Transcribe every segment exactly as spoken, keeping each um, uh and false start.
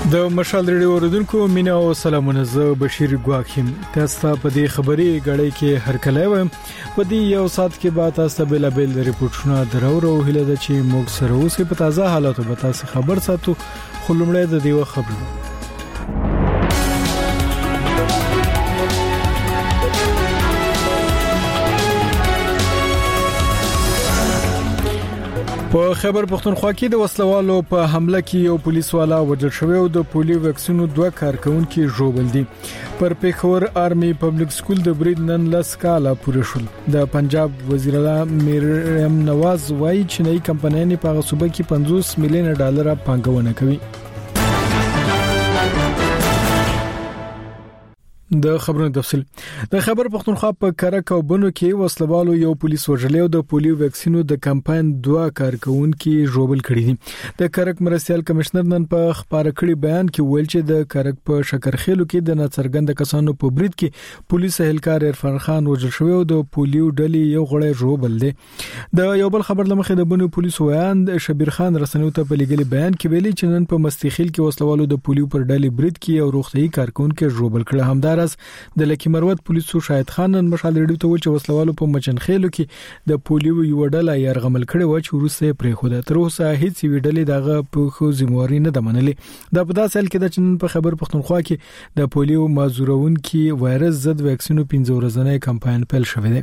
د مشال ریډیو اوریدونکو مینا او سلامونه، زه بشیر ګواکیم. تاسو ته په دې خبري غړې کې هر کله وایم په دې یو سات کې به تاسو ته بل بل ریپورتونه درو هله د چې موږ سره اوس په تازه حالاتو به تاسو خبر ساتو. خو لمړی د دې خبرو په خیبر پختونخوا کې د وسلوالو په حمله کې یو پولیس والا وژل شوی او د پولیو ویکسینو دوه کارکونکو ژوبل دي. پر پیښور آرمي پبلک سکول د برید نن لاس کاله پوره شول. د پنجاب وزیر اعلی مریم نواز وايي چې نئی کمپنۍ په صوبه کې پنځوس میلیون ډالر پانګونه کوي. د خبرونو تفصیل د خیبر پختونخوا په کرک او بنو کې وسلوالو یو پولیس وژلی او د پولیو ویکسینو د کمپاین دوه کارکونکو ژوبل کړي دي. د کرک مرستيال کمشنر نن په خبره کړي بیان کې ویل چې د کرک په شکرخېلو کې د ناڅرګند کسانو په برید کې پولیس اهلکار عرفان خان وژل شوی او د پولیو ډلې یو غړی ژوبل دي. د یو بل خبر لمخې د بنو پولیس ویان شبیر خان رسنیو ته په لګلي بیان کې ویلي چې نن په مستخیل کې وسلوالو د پولیو پر ډلې برید کې یو روغتي کارکونکو ژوبل کړه. همدار د لکی مروت پولیسو شاهد خان نن مشال ریډیو ته ویل چې وسلوالو په مچنخېلو کې د پولیو یو ډله يرغمل کړي و چې ورسره پرې خو د تر اوسه هیڅ وی ډلې دغه په خو ذمہواری نه د منلې. د په داسې حال کې د چنن په خبر پختونخوا کې د پولیو مازورون کې وایرس ضد ویکسینو پنځه ورځنی کمپاین پیل شوی دی.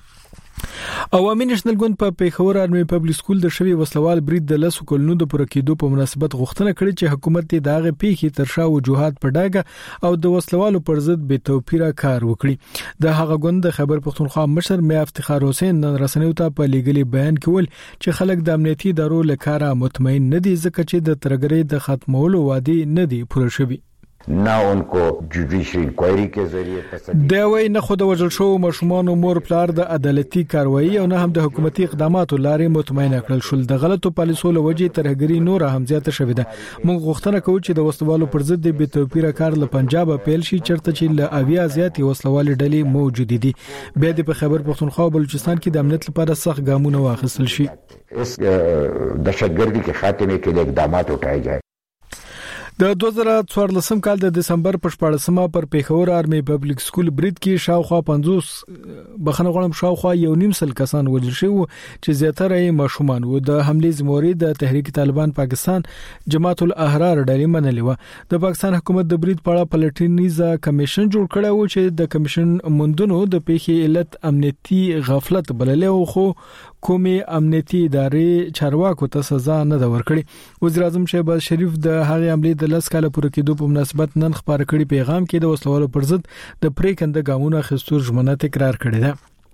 عوامي نېشنل ګوند په پیښور آرمي پبلک سکول د شوی وسلوال برید د لاسو کلونو د پوره کېدو په مناسبت غوښتنه کړې چې حکومت دې دغه پیښې ترشا وجوهات په ډاګه او د وسلوالو پر ضد به توپیره کار وکړي. د هغه ګوند د خبر پختونخوا مشر میا افتخار حسین نن رسنیو ته په لګلي بیان کول چې خلک د امنیتي ادارو لکاره مطمئن نه دي ځکه چې د ترګرې د ختمولو وادي نه دي پوره شوی. نه انکو جوډیشل انکوایری کې ذریعہ دا وای نه خود وجل شو مشمون مور پلار د عدالتي کاروایی او نه هم د حکومتي اقداماتو لارې مطمئنه کړل شول. د غلطو پالیسو لوجې ترهګری نور هم زیاته شوې ده. موږ غوښتنه کوو چې د وسلوالو پر ضد د بیتوپیره کار له پنجاب پیل شي چرته چې له اویا زیاتې وسلوالې ډلې موجود دي. به د په خبر پختونخوا او بلوچستان کې د امنیت لپاره سخت ګامونه واخیستل شي. اس دهشتګردي کې خاتمه کې اقدامات وکړای شي. د دوه زره څوارلسم کال د دسمبر په شپاړسمه پر پیښور آرمي پبلک سکول برید کې شاوخوا پنځوس بخنه غړم شاوخوا یو نیم سل کسان وژل شوی چې زیاتره یې ماشومان وو. د حمله زموري د تحریک طالبان پاکستان جماعت الاحرار ډلې منلې و. د پاکستان حکومت د برید په اړه پلټنیزه کمیشن جوړ کړی و چې د کمیشن مندونو د پیښې علت امنیتي غفلت بللې و خو کومې امنیتي ادارې چارواکو ته سزا نه دا ورکړي. وزیر اعظم شهباز شریف د هغې عملې د لاس کاله پوره کېدو په مناسبت نن خبر کړي پیغام کې د وسلوالو پر ضد د پریکنده ګامونو اخیستو ژمنه تکرار کړې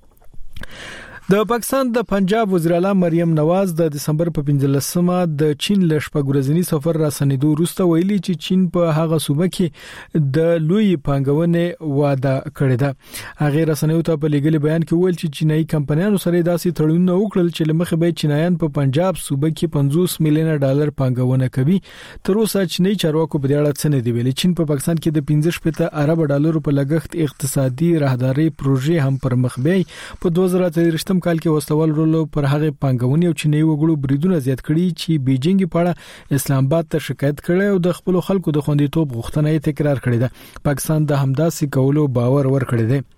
ده. د پاکستان د پنجاب وزیر اعلی مریم نواز د دسمبر په پنځلسمه د چین له شپږورځنی سفر را سنیدو وروسته ویلي چې چین په هغه صوبه کې د لوی پانګونې وعده کړې ده. هغه رسنیو ته په لګلي بیان کې ویل چې چینایي کمپنیانو سره داسې تړونونه وکړل چې لمخې به چینایان په پنجاب صوبه کې پنځوس میلیون ډالر پانګونه کوي. تر اوسه چینایي چارواکو په دې اړه څه نه دی ویلي. چین په پاکستان کې د پنځه شپږ ارب ډالر په لګښت اقتصادي راهداري پروژې هم پر مخ بیاي. په دوه زره څلوېښت کال کې وسلوال رولو پر هغه پانګونې او چینایي وګړو بریدونه زیات کړي چې بیجینګ په اړه اسلام آباد ته شکایت کړي او د خپل خلکو د خوندیتوب غوښتنه یې تکرار کړې ده. پاکستان د همداسې کولو باور ورکړی دی.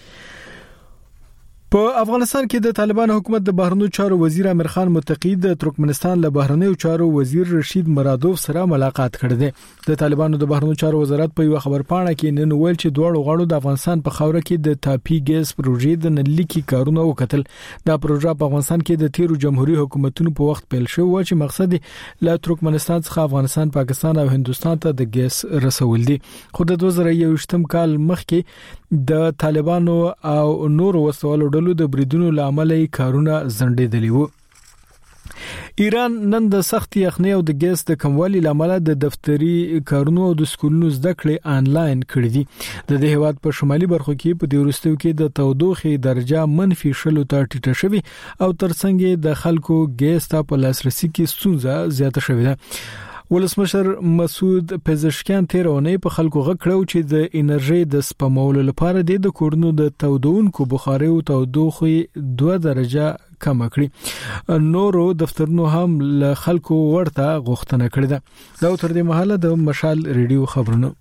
په افغانستان کې د طالبان حکومت د بهرنیو چارو وزیر امیر خان متقی د ترکمنستان له بهرنیو چارو وزیر رشید مرادوف سره ملاقات کړی دی. د طالبانو د بهرنیو چارو وزارت په یو خبرپاڼه کې نن ویل چې دواړو غاړو د افغانستان په خاوره کې د تاپی ګیس پروژې د نلیکي کارونه وکتل. دا پروژه په افغانستان کې د تیرو جمهوریت حکومتونو په وخت پیل شو چې مقصد له ترکمنستان څخه افغانستان، پاکستان او هندستان ته د ګیس رسول دي. خو د دوه زره یوویشتم کال مخکې د طالبانو او نورو وسوالو ډلو د بریدونو لامل کارونه ځنډېدلي وو. ایران نن د سخت یخنۍ او د ګیس د کموالي لامل د دفتري کارونو او د سکولونو زده کړې آنلاین کړې دي. د دې هیواد په شمالي برخو کې په دې وروستیو کې د تودوخې درجه منفي شلو ته ټیټه شوې او ترڅنګ د خلکو ګیس ته په لاسرسي کې ستونزه زیاته شوې ده. ولسمشر مسعود پزشکیان تیر اونۍ په خلکو غږ کړو چې د انرژي د سپمولو لپاره د کورونو د تودونکو بخاري او تودوخه دوه درجه کم کړي. نورو دفترونو هم له خلکو ورته غوښتنه کړې ده. دا تر دې مهاله د مشال ریډیو خبرونه.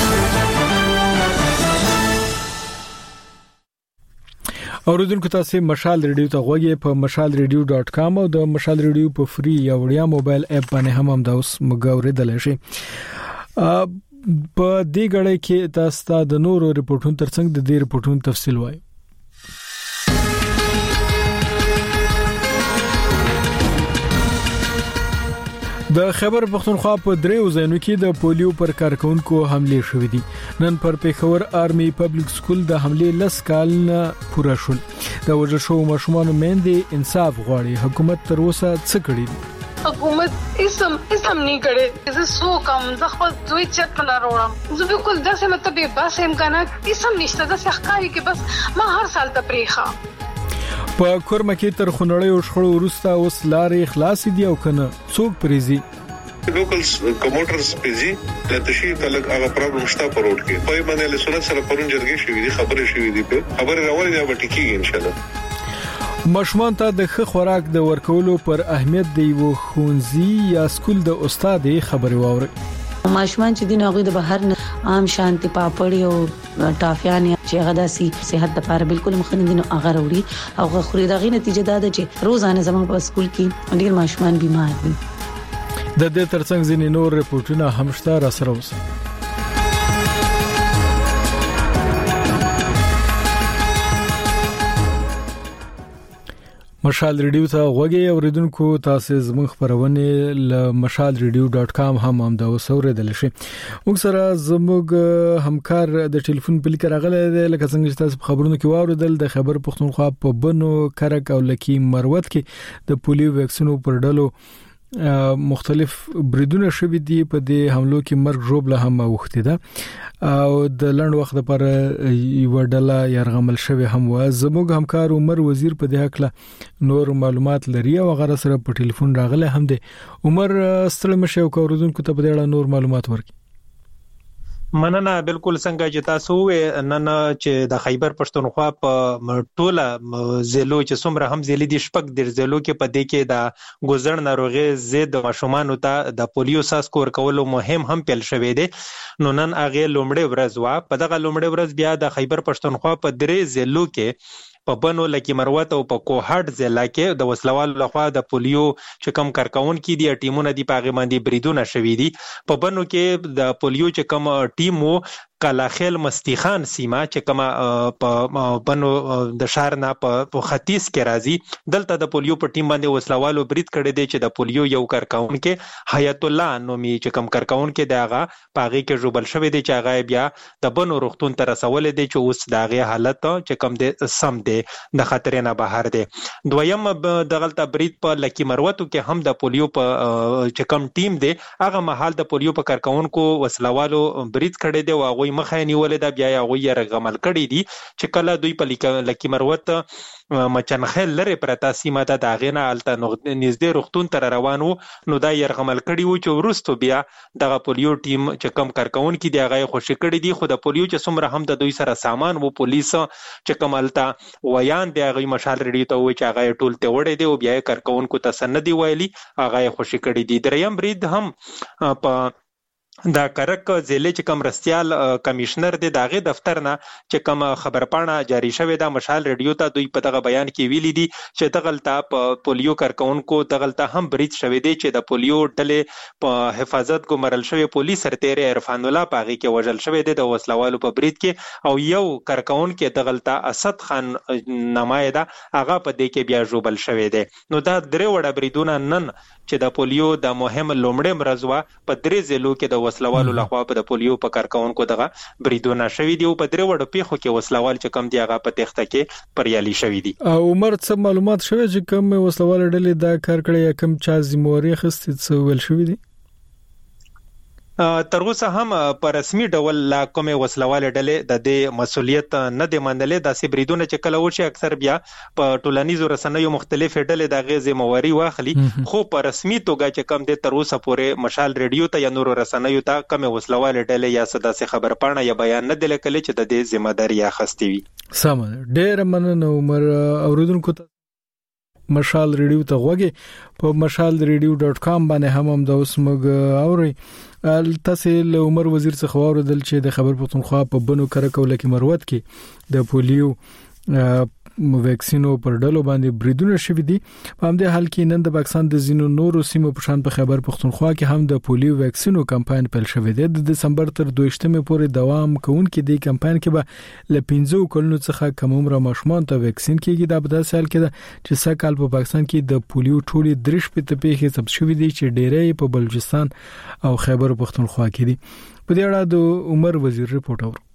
اوریدونکو تاسو مشال ریډیو ته غوږی په مشال ریډیو ډاٹ کام او د مشال ریډیو په فری یا وړیا موبایل اپ باندې هم هم دا اوس مګاوریدل شي. په دې غړې کې تاسو د نورو ریپورتونو ترڅنګ د دې ریپورتونو تفصیل وایي. د خیبر پختونخوا په دریو ځایونو کې د پولیو پر کارکونکو حمله شوې دي. نن پر پیښور آرمي پبلک سکول د حمله لس کال نه پوره شول. د وجه شو ماشومان مېندې انصاف غواړي. حکومت تر اوسه څه کړی دي؟ حکومت اسم اسم نه کړي. زه سو کم زه خپل دوی چت نه راوړم. زه بالکل داسې مطلب بس هم کنه اسم نشته د ښکاری کې بس ما هر سال ته پریخه. په کورمه کې تر خنړې او شخړو وروسته اوس لارې خلاص دي او کنه څوک پریزي لوکل کوموټرز پریزي د تشریح تلک هغه پرابلم شته په روډ کې په باندې له سنت سره پرون جرګې شوې دي خبرې شوې دي په خبره راوړې ده به ټیکي ان شاء الله. ماشومان ته د ښه خوراک د ورکولو پر اهمیت دی و خونځي یا سکول د استاد خبري واوري. ماشومان چې دین هغه د بهر عام شانتي پاپړی او ټافیان چې هغه د صحت لپاره بالکل مخنه دي نو هغه وروړي او خوري دغه نتیجه دا ده چې روزانه زموږ په سکول کې ډیر ماشومان بیمار دي. د دې ترڅنګ ځینې نور ریپورتونه هم شته را سره اوسه. مشال ریډیو ته غوږی اوریدونکو تاسو زموږ خبرونه ل مشال ریډیو ډاٹ کام هم هم دا وسوریدل شي. موږ سره زموږ همکار د ټلیفون په لیک راغله لکه څنګه چې تاسو خبرونه کې واوریدل د خیبر پختونخوا په بنو کرک او لکی مروت کې د پولیو ویکسینو پر ډلو مختلف بریدونه شوي دي. په دې حملو کې مرګ ژوبله هم اوخته ده او د لند وخت لپاره یو ډله يرغمل شوی هم و. زموږ همکار عمر وزیر په دې حق نور معلومات لري او غره سره په ټلیفون راغله هم دي. عمر ستړي مشه او کوردونکو ته په دې اړه نور معلومات ورکړي. مننه. بالکل څنګه چې تاسو وې نن چې د خیبر پښتونخوا په ټوله ضلعو چې څومره هم ضلع دي شپږ د ضلعو کې په دې کې د ګوزړ ناروغي ضد ماشومانو ته د پولیو ساسکو ورکولو مهم هم پیل شوې دي. نو نن هغه لومړی ورځ وا په دغه لومړی ورځ بیا د خیبر پښتونخوا په درې ضلعو کې په بنو لکی مروت او په کوهټ ضلع کې د وسلوال لخوا د پولیو چې کم کارکون کې دي ټیمونه دي پاغه باندې بریدونه شوي دي. په بنو کې د پولیو چې کم ټیم وو کلاخیل مستیخان سیمه چې کما په بنو د شهر نه په ختیځ کې راځي دلته د پولیو په ټیم باندې وسلوالو برید کړی دی چې د پولیو یو کارکون کې حیات الله نومي چې کم کارکون کې داغه پاغي کې جوبل شوی دی چې هغه بیا د بنو روغتون ته رسول دی چې اوس داغه حالت چې کم دی سم دی د خطر نه بهر دی. دویم دغلطه برید په لکی مروتو کې هم د پولیو په چې کم ټیم دی هغه محل د پولیو په کارکون کو وسلوالو برید کړی دی او مخه نیولې دا بیا یې غوي رغمل کړی دي چې کله دوی په لکی مروت مچنخیل لري پرتا سیمه ته دا غینه الته نږدې روغتون تر روانو نو دا یې رغمل کړی و چې ورستو بیا دغه پولیو ټیم چې کم کارکون کې دی هغه خوشی کړی دی. خو د پولیو چې څومره هم د دوی سره سامان وو پولیس چې کمالته ویان دی هغه مشال ریډیو ته و چې هغه ټول ته وړي دی او بیا کارکون کو تسندي ویلي هغه خوشی کړی دی. دریم برید هم په دا کرک ضلع چې کم رستيال کمشنر دی داغه دفتر نه چې کم خبرپاڼه جاری شوې ده مشال ریډیو ته دوی په دغه بیان کې ویلي دي چې دغلطه په پولیو کارکونکو دغلطه هم برید شوې دي چې د پولیو ډلې په حفاظت کو مرل شوی پولیس سرتیری عرفان الله پاغي کې وژل شوی دی د وسلوالو په برید کې او یو کارکون کې دغلطه اسد خان نمایده هغه په دې کې بیا جوبل شوی دی. نو دا درې وړه بریدونه نن چې د پولیو د مهم لومړی مرزوا په درې ضلعو کې د وسلوالو لخوا په د پولیو په کارکونکو دغه بریدونه شوي دي او په درې وړو پیښو کې وسلوال چې کم دی هغه په تخته کې پریالي شوي دي. عمر څه معلومات شوي چې کم وسلوال ډلې دا کار کړی یا کم چا ذمہواری خستې څه ول شوي دي؟ تر اوسه هم په رسمي ډول لا کومه وسلواله ډلې د دې مسولیت نه دی منلې د سبریدونه چې کله وشي اکثر بیا په ټولنیزو رسنیو مختلف ډلې د غیزه مواري واخلي خو په رسمي توګه چې کم دي تر اوسه پورې مشال ریډیو ته یا نورو رسنیو ته کومه وسلواله ډلې یا صدا سي خبر پاڼه یا بیان نه دی لیکل چې د دې ذمہ داری اخستې وي. سم ډېر مننه عمر اوریدونکو ته مشال ریډیو ته غوږی په مشال ریډیو ډاٹ کام باندې هم هم د اوسمګ اوري تاسو له عمر وزیر څخه اوریدل چې د خبر پښتونخوا په بنو کرکول کې مروت کې د پولیو ویکسینو پر ډلو باندې بریدونه شوې دي. په همدې حال کې نن د پاکستان د زینو نورو سیمو په شان په خبر پښتونخوا کې هم د پولیو ویکسینو کمپاین پیل شوې ده. د دسمبر تر دویشتمې پورې دوام کوونکې د کمپاین کې به ل پنځه کلونو څخه کم عمر ماشومان ته ویکسین کیږي. دا په داسې حال کې ده چې سکهال په پاکستان کې د پولیو ټولې درش په تپېخې ثبت شوې دي چې ډېرې په بلوچستان او خیبر پښتونخوا کې دي. په دې اړه د عمر وزیر رپورټ اورو.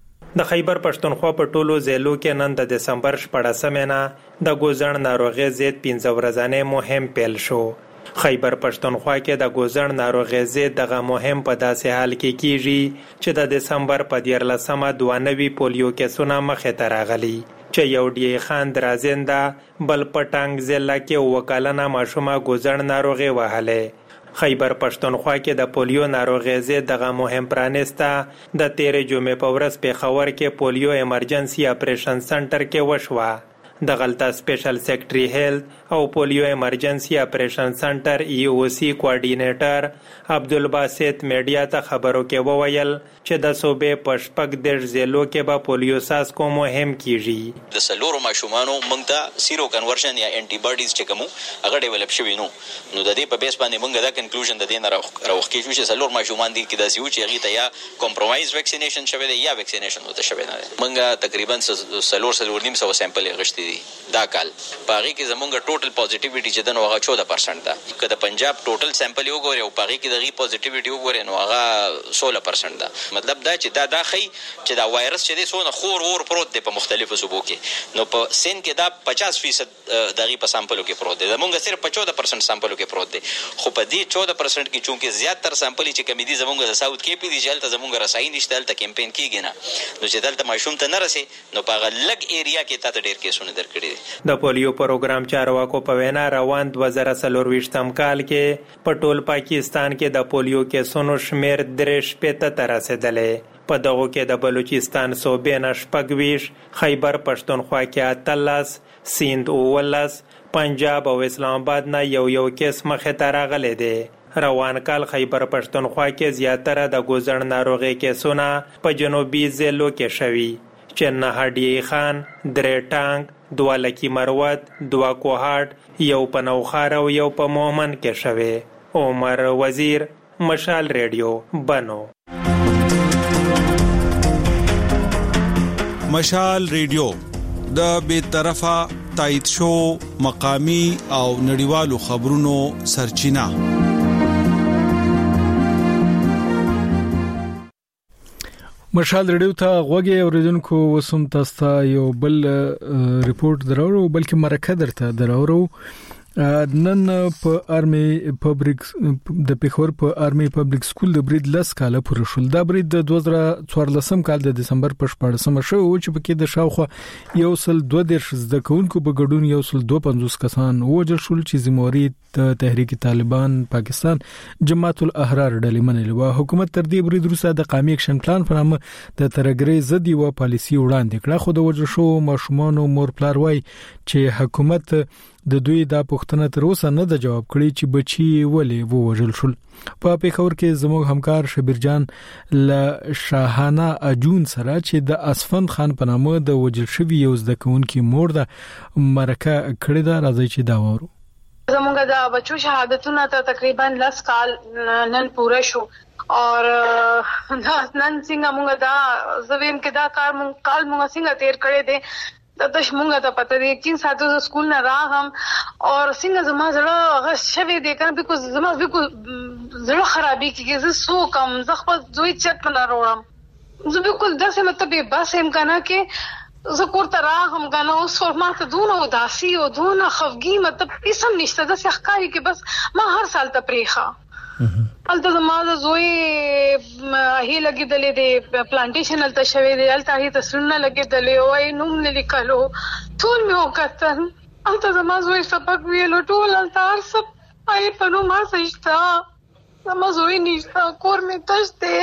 د خیبر پښتونخوا په ټولو ضلعو کې نن د دسمبر شپږمه نه د ګوزړ ناروغي ضد پنځه ورځې مهم پیل شو. خیبر پښتونخوا کې د ګوزړ ناروغي ضد دغه مهم په داسې حال کې کیږي چې د دسمبر په دیارلسمه دوه نوي پولیو کیسونه مخې ته راغلي چې یو ډی خان درازنده بل پټنګ ضلع کې وکالنه ماشومه ګوزړ ناروغي وهله. خیبر پښتونخوا کې د پولیو ناروغي ضد دغه مهم پرانسته د تیرې جمعې په ورځ په خبر کې پولیو ایمرجنسي اپریشن سنټر کې وشوه. د غلطه سپیشل سیکریټری هیلث او پولیو ایمرجنسي اپریشن سنټر ای او سی کوارډینیټر عبدالباسط میډیا ته خبرو کې وویل چې د صوبې په شپږ دېرش ضلعو کې به پولیو ساسکو مهم کیږي. د سلورو ماشومانو موږ ته سیرو کنورژن یا انټي باډیز چې کوم هغه ډیولپ شوی نو نو د دې په بیس باندې موږ دا کنکلوژن د دې نه راوخ کیږي چې سلور ماشومان دي کې د سیو چې هغه ته یا کمپرومایز ویکسینیشن شوی دی یا ویکسینیشن وته شوی نه. موږ تقریبا سلور سلور نیم سو سیمپل غشتي دا کال پاغي کې زمونږ ټوټل پوزټیویټي چې د نوغه چودہ پرسنټ ده. که د پنجاب ټوټل سیمپل یو ګوري او پاغي کې دغه پوزټیویټي وګوري نو هغه سولہ پرسنټ ده. مطلب دا چې دا داخی چې دا وایرس چې د سونه خور ور پروت دی په مختلفو صوبو کې نو په سین کې دا پچاس فیصد دغه په سامپلو کې پروت دی. زمونږ صرف په چودہ پرسنټ سامپلو کې پروت دی خو په دې چودہ پرسنټ کې چونکه زیات تر سامپل چې کمی دي زمونږ د ساوث کې پی دي چې تل زمونږ رسائی نشته تل کمپاین کیږي نه نو چې دلته ماشوم ته نه رسي نو په لګ ایریا کې تاسو ډیر کیسونه درکړي. د پولیو پروګرام چارواکو په وینا روان دوه زره څلور کال کې په ټول پاکستان کې د پولیو کیسونو شمیر درې شپېته ته رسیدلې. په دغه کې د بلوچستان صوبې نه شپږ خیبر پښتونخوا کې اتلس سیند اولس پنجاب او اسلام آباد نه یو یو کیس مخې ته راغلی دی. روان کال خیبر پښتونخوا کې زیاتره د ګوزړ ناروغي کیسونه په جنوبي ضلعو کې شوي چې نه هډی خان درې ټانګ دوه لکی مروت دوه کوهاټ یو په نوخار او یو په مومن کې شوه. عمر وزیر مشال ریډیو بنو. مشال ریډیو د بے طرفه تایید شو مقامی او نړیوالو خبرونو سرچینه. مشال ریډیو ته غوږی اوریدونکو وسوم تاسو ته یو بل ریپورت دراوړو بلکې مرکه درته دراوړو. نن په آرمي پبلک د پیښور په آرمي پبلک سکول د برید لس کاله پوره شول. دا برید د دوه زره څوارلسم کال د دسمبر په شپږمه شو چې پکې د شاوخوا یو سل دوه دیرش زده کوونکو په ګډون یو سل دوه پنځوس کسان وژل شول چې زموږی د تحریک طالبان پاکستان جماعت الاحرار ډلې منلې و. حکومت تر دې برید وروسته د قومي اکشن پلان په نامه د ترګری ضد یو پالیسی وړاندې کړه خو د وژل شو ماشومان مور پلار وای چې حکومت د دوی دا پوښتنه تر اوسه نه د جواب کړی چې بچي ولې ووژل شول. په پیښور کې زموږ همکار شبیر جان ل شاهانه اجون سره چې د اسفند خان په نامه د وژل شوی یو زده کوونکی مور د مرکه کړی دا راځي چې دا وورو. زمونږ د بچو شهادتونه ته تقریبا لس کال نن پوره شو اور نن څنګه موږ دا زویم کې دا کار مونږ کال موږ څنګه تیر کړی دی د تاسو موږ ته پته دی چې ساتو سکول نه راغم اور څنګه زما زړه هغه شوی دی کنه بیکو زما بیکو زړه خرابې کیږي زه سو کم زه خپل دوی چت نه راوړم زه بالکل داسې مطلب بس هم کنه کې زه کوړه راغم کنه اوس فرماته دونه وداسي او دونه خفګي مطلب هیڅ نشته د ښکاری کې بس ما هر سال ته پریخه الته زما د زوی هي لګیدلې د پلانټیشن الته شوی دی الته هي تسونه لګیدلې او یې نوم لیکلو ټول مې وکړل الته زما زوی سبق ویلو ټول الته هر څه پای په نو ما سجتا زما زوی نشته کور مې تش دی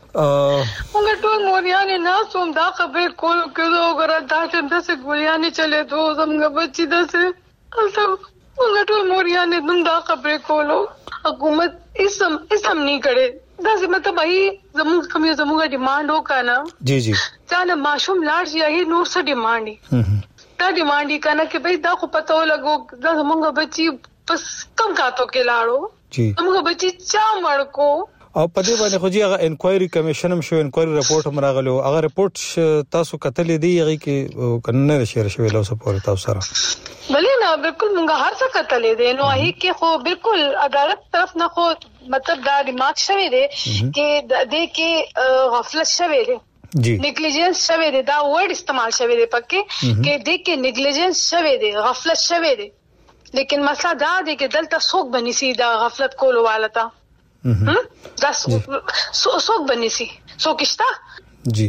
موږ ټول موريانې نه سوم دا خبر کول کېدو غره دا چې داسې ګولیانې چلے دو زموږ بچی داسې الته موږ ټول موريانې نن دا خبر کولو حکومت اسم اسم نہیں کرے دا سے مطلب ای زموږ کوم زموږ ډیماند وکانا جی جی ځان ماشوم لاړ شي ای نور څه ډیماند دا ډیماند کنا چې بھئی دا خو پته ولګو دا زموږ بچي پس کم کاتو کې لاړو جی زموږ بچي چا مړ کو او په دې باندې خو جی هغه انکوایري کمیشن هم شو انکوایري رپورت هم راغلو هغه رپورت تاسو کتلې دی هغه کې کنه شیر شوی له سپورت تاسو سره بلې نه بالکل موږ هر څه کتلې دي نو هي کې خو بالکل عدالت طرف نه خو مطلب دا دماغ شوی دی چې د دې کې غفلت شوی دی جی نیگلیجنس شوی دی دا ورډ استعمال شوی دی پکې کې دې کې نیگلیجنس شوی دی غفلت شوی دی لیکن مسله دا دی چې دلته څوک بنی سي دا غفلت کولو والتا هم دا څوک بنی سي څوک شته جی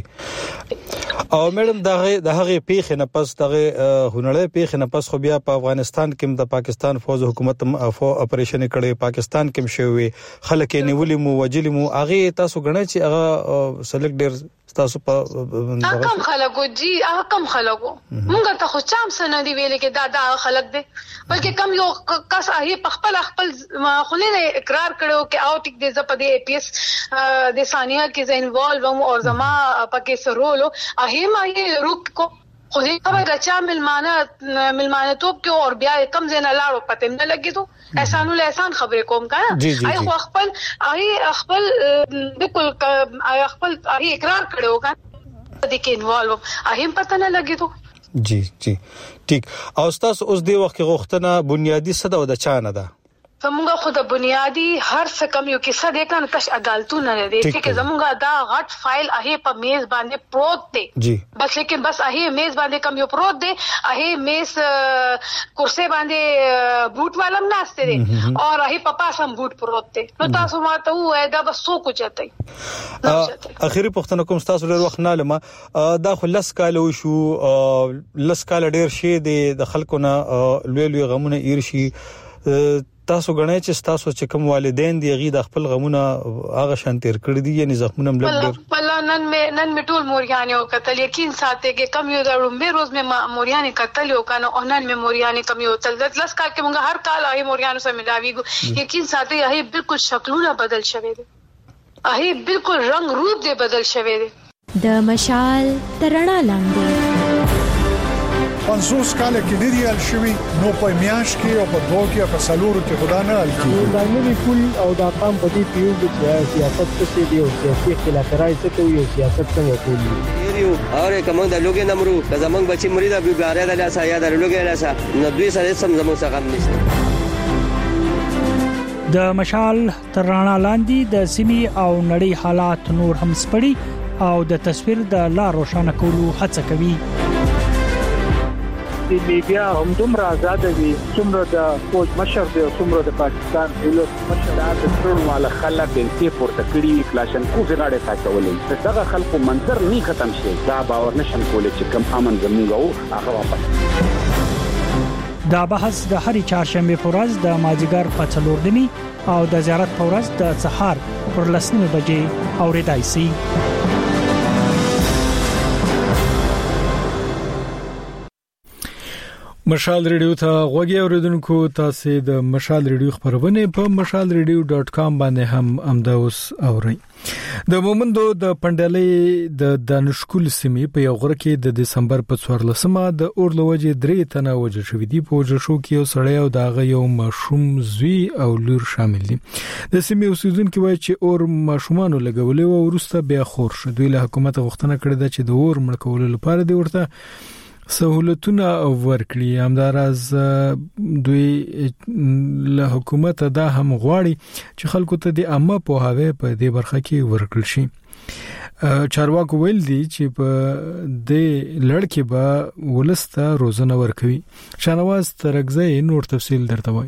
او میډم دغه دغه پیښه نه پس دغه هنړې پیښه نه پس خو بیا په افغانستان کې د پاکستان فوج حکومت افو اپریشن کړي پاکستان کې شوی خلک نیولې مو وجلې مو هغه تاسو غنئ چې هغه سلیکټ ډیر تاسو په کم خلکو جی هغه کم خلکو موږ ته خو چام سن دی ویل کې دا دا خلک دي بلکې کم یو کس هغه په خپل خپل خلینه اقرار کړو کې او ټیک دې زپ دې پی اس د ثانیه کې ز انوالو او زما پکې سرولو هغه ما یې روک کو خو دې خبره چا ملمانه ملمانه توپ کې اور بیا کم زنه لاړو پته نه لګیدو احسان ول احسان خبرې کوم کنه آی خو خپل آی خپل بالکل آی خپل آی اقرار کړو کنه دې کې انوالو اهم پته نه لګیدو جی جی ٹھیک او تاسو اوس دی وخت غوښتنه بنیادی صدا د چانه ده زمونږ خو د بنیادی هر څه کم یو کیسه دی کنه تش عدالتونه لري چې زمونږ دا غټ فایل هغه په میز باندې پروت دی جی بس لیکن بس هغه میز باندې کم یو پروت دی هغه میز کرسي باندې بوت والم ناشته دی او هغه په پاس هم بوت پروت دی نو تاسو ماته وای دا بس سو کو چتای اخیری پښتنه کوم تاسو ډیر وخت نه لمه دا خو لس کال شو لس کال ډیر شي د خلکو نه لوی لوی غمونه ایر شي تاسو غنئ چې تاسو چې کوم والدین دی غي د خپل غمونه هغه شان تیر کړی دي یعنی زخمونه ملګر بل نن مې نن مې ټول موریانه او قتل یقین ساتي کې کم یو درو مې روز مې موریانه قتل یو کنه او نن مې موریانه کم یو تل لس کا کې موږ هر کال هغه موریانه سره ملاویږو یقین ساتي هغه بالکل شکلونه بدل شوی دي هغه بالکل رنگ روپ دې بدل شوی دي د مشال ترڼا لاندې پنځوس کال کې ډیر یال شوی نو په میاش کې او په دوه کې په سالورو کې خدا نه ال کې دا نوی پول او دا قام په دې پیو د سیاست څخه دی او سیاسي اختلافات څخه کوي سیاست څنګه کوي یو اور کوم د لوګي نمرو د زمنګ بچی مرید ابي باره د لاسه یا د لوګي لاسه نو دوی سره سم زمو څخه هم نشته د مشال ترڼا لاندې د سیمي او نړۍ حالات نور هم سپړي او د تصویر د لا روښانه کولو هڅه کوي د میډیا هم دومره آزاد دي څومره د فوج مشر دی څومره د پاکستان دولت مشر د ټول مال خلک د پورته کړي کلاشن کو زغاړه تاکولې دغه خلکو منظر نه ختم شي دا باور نشم کولای چې کم امن زموږ هغه واپس دا بحث د هرې چهارشنبه په ورځ د مازیګر په څلور نیمي او د زیارت په ورځ د سهار پر لسنیمه بجې اوریدای شي مشال ریډیو ته غوږی اوریدونکو تاسو د مشال ریډیو خبرونه په مشال ریډیو ډاٹ کام باندې هم امداوس اورئ د مومندو د پندلې د دانشکول سیمې په یو غره کې د دسمبر په څوارلسمه د اورلوجې درې تنه وژل شوې دي په وژل شو کې یو سړی او داغه یو ماشوم زوی او لور شامل دي د سیمې اوسیدونکو وایي چې اور ماشومان لګولې او ورسته بیا خور شو دوی له حکومت غوښتنه کړې ده چې د اور مړ کولو لپاره دی ورته سہولتونه ورکړي همدارز دوی له حکومت دا هم غواړي چې خلکو ته د عامه پوهاوی په دې برخه کې ورکړل شي چارواکو ویل دي چې په دې لړ کې به ولسته روزنه ورکوي شانواز ترغزی نور تفصیل درته وایي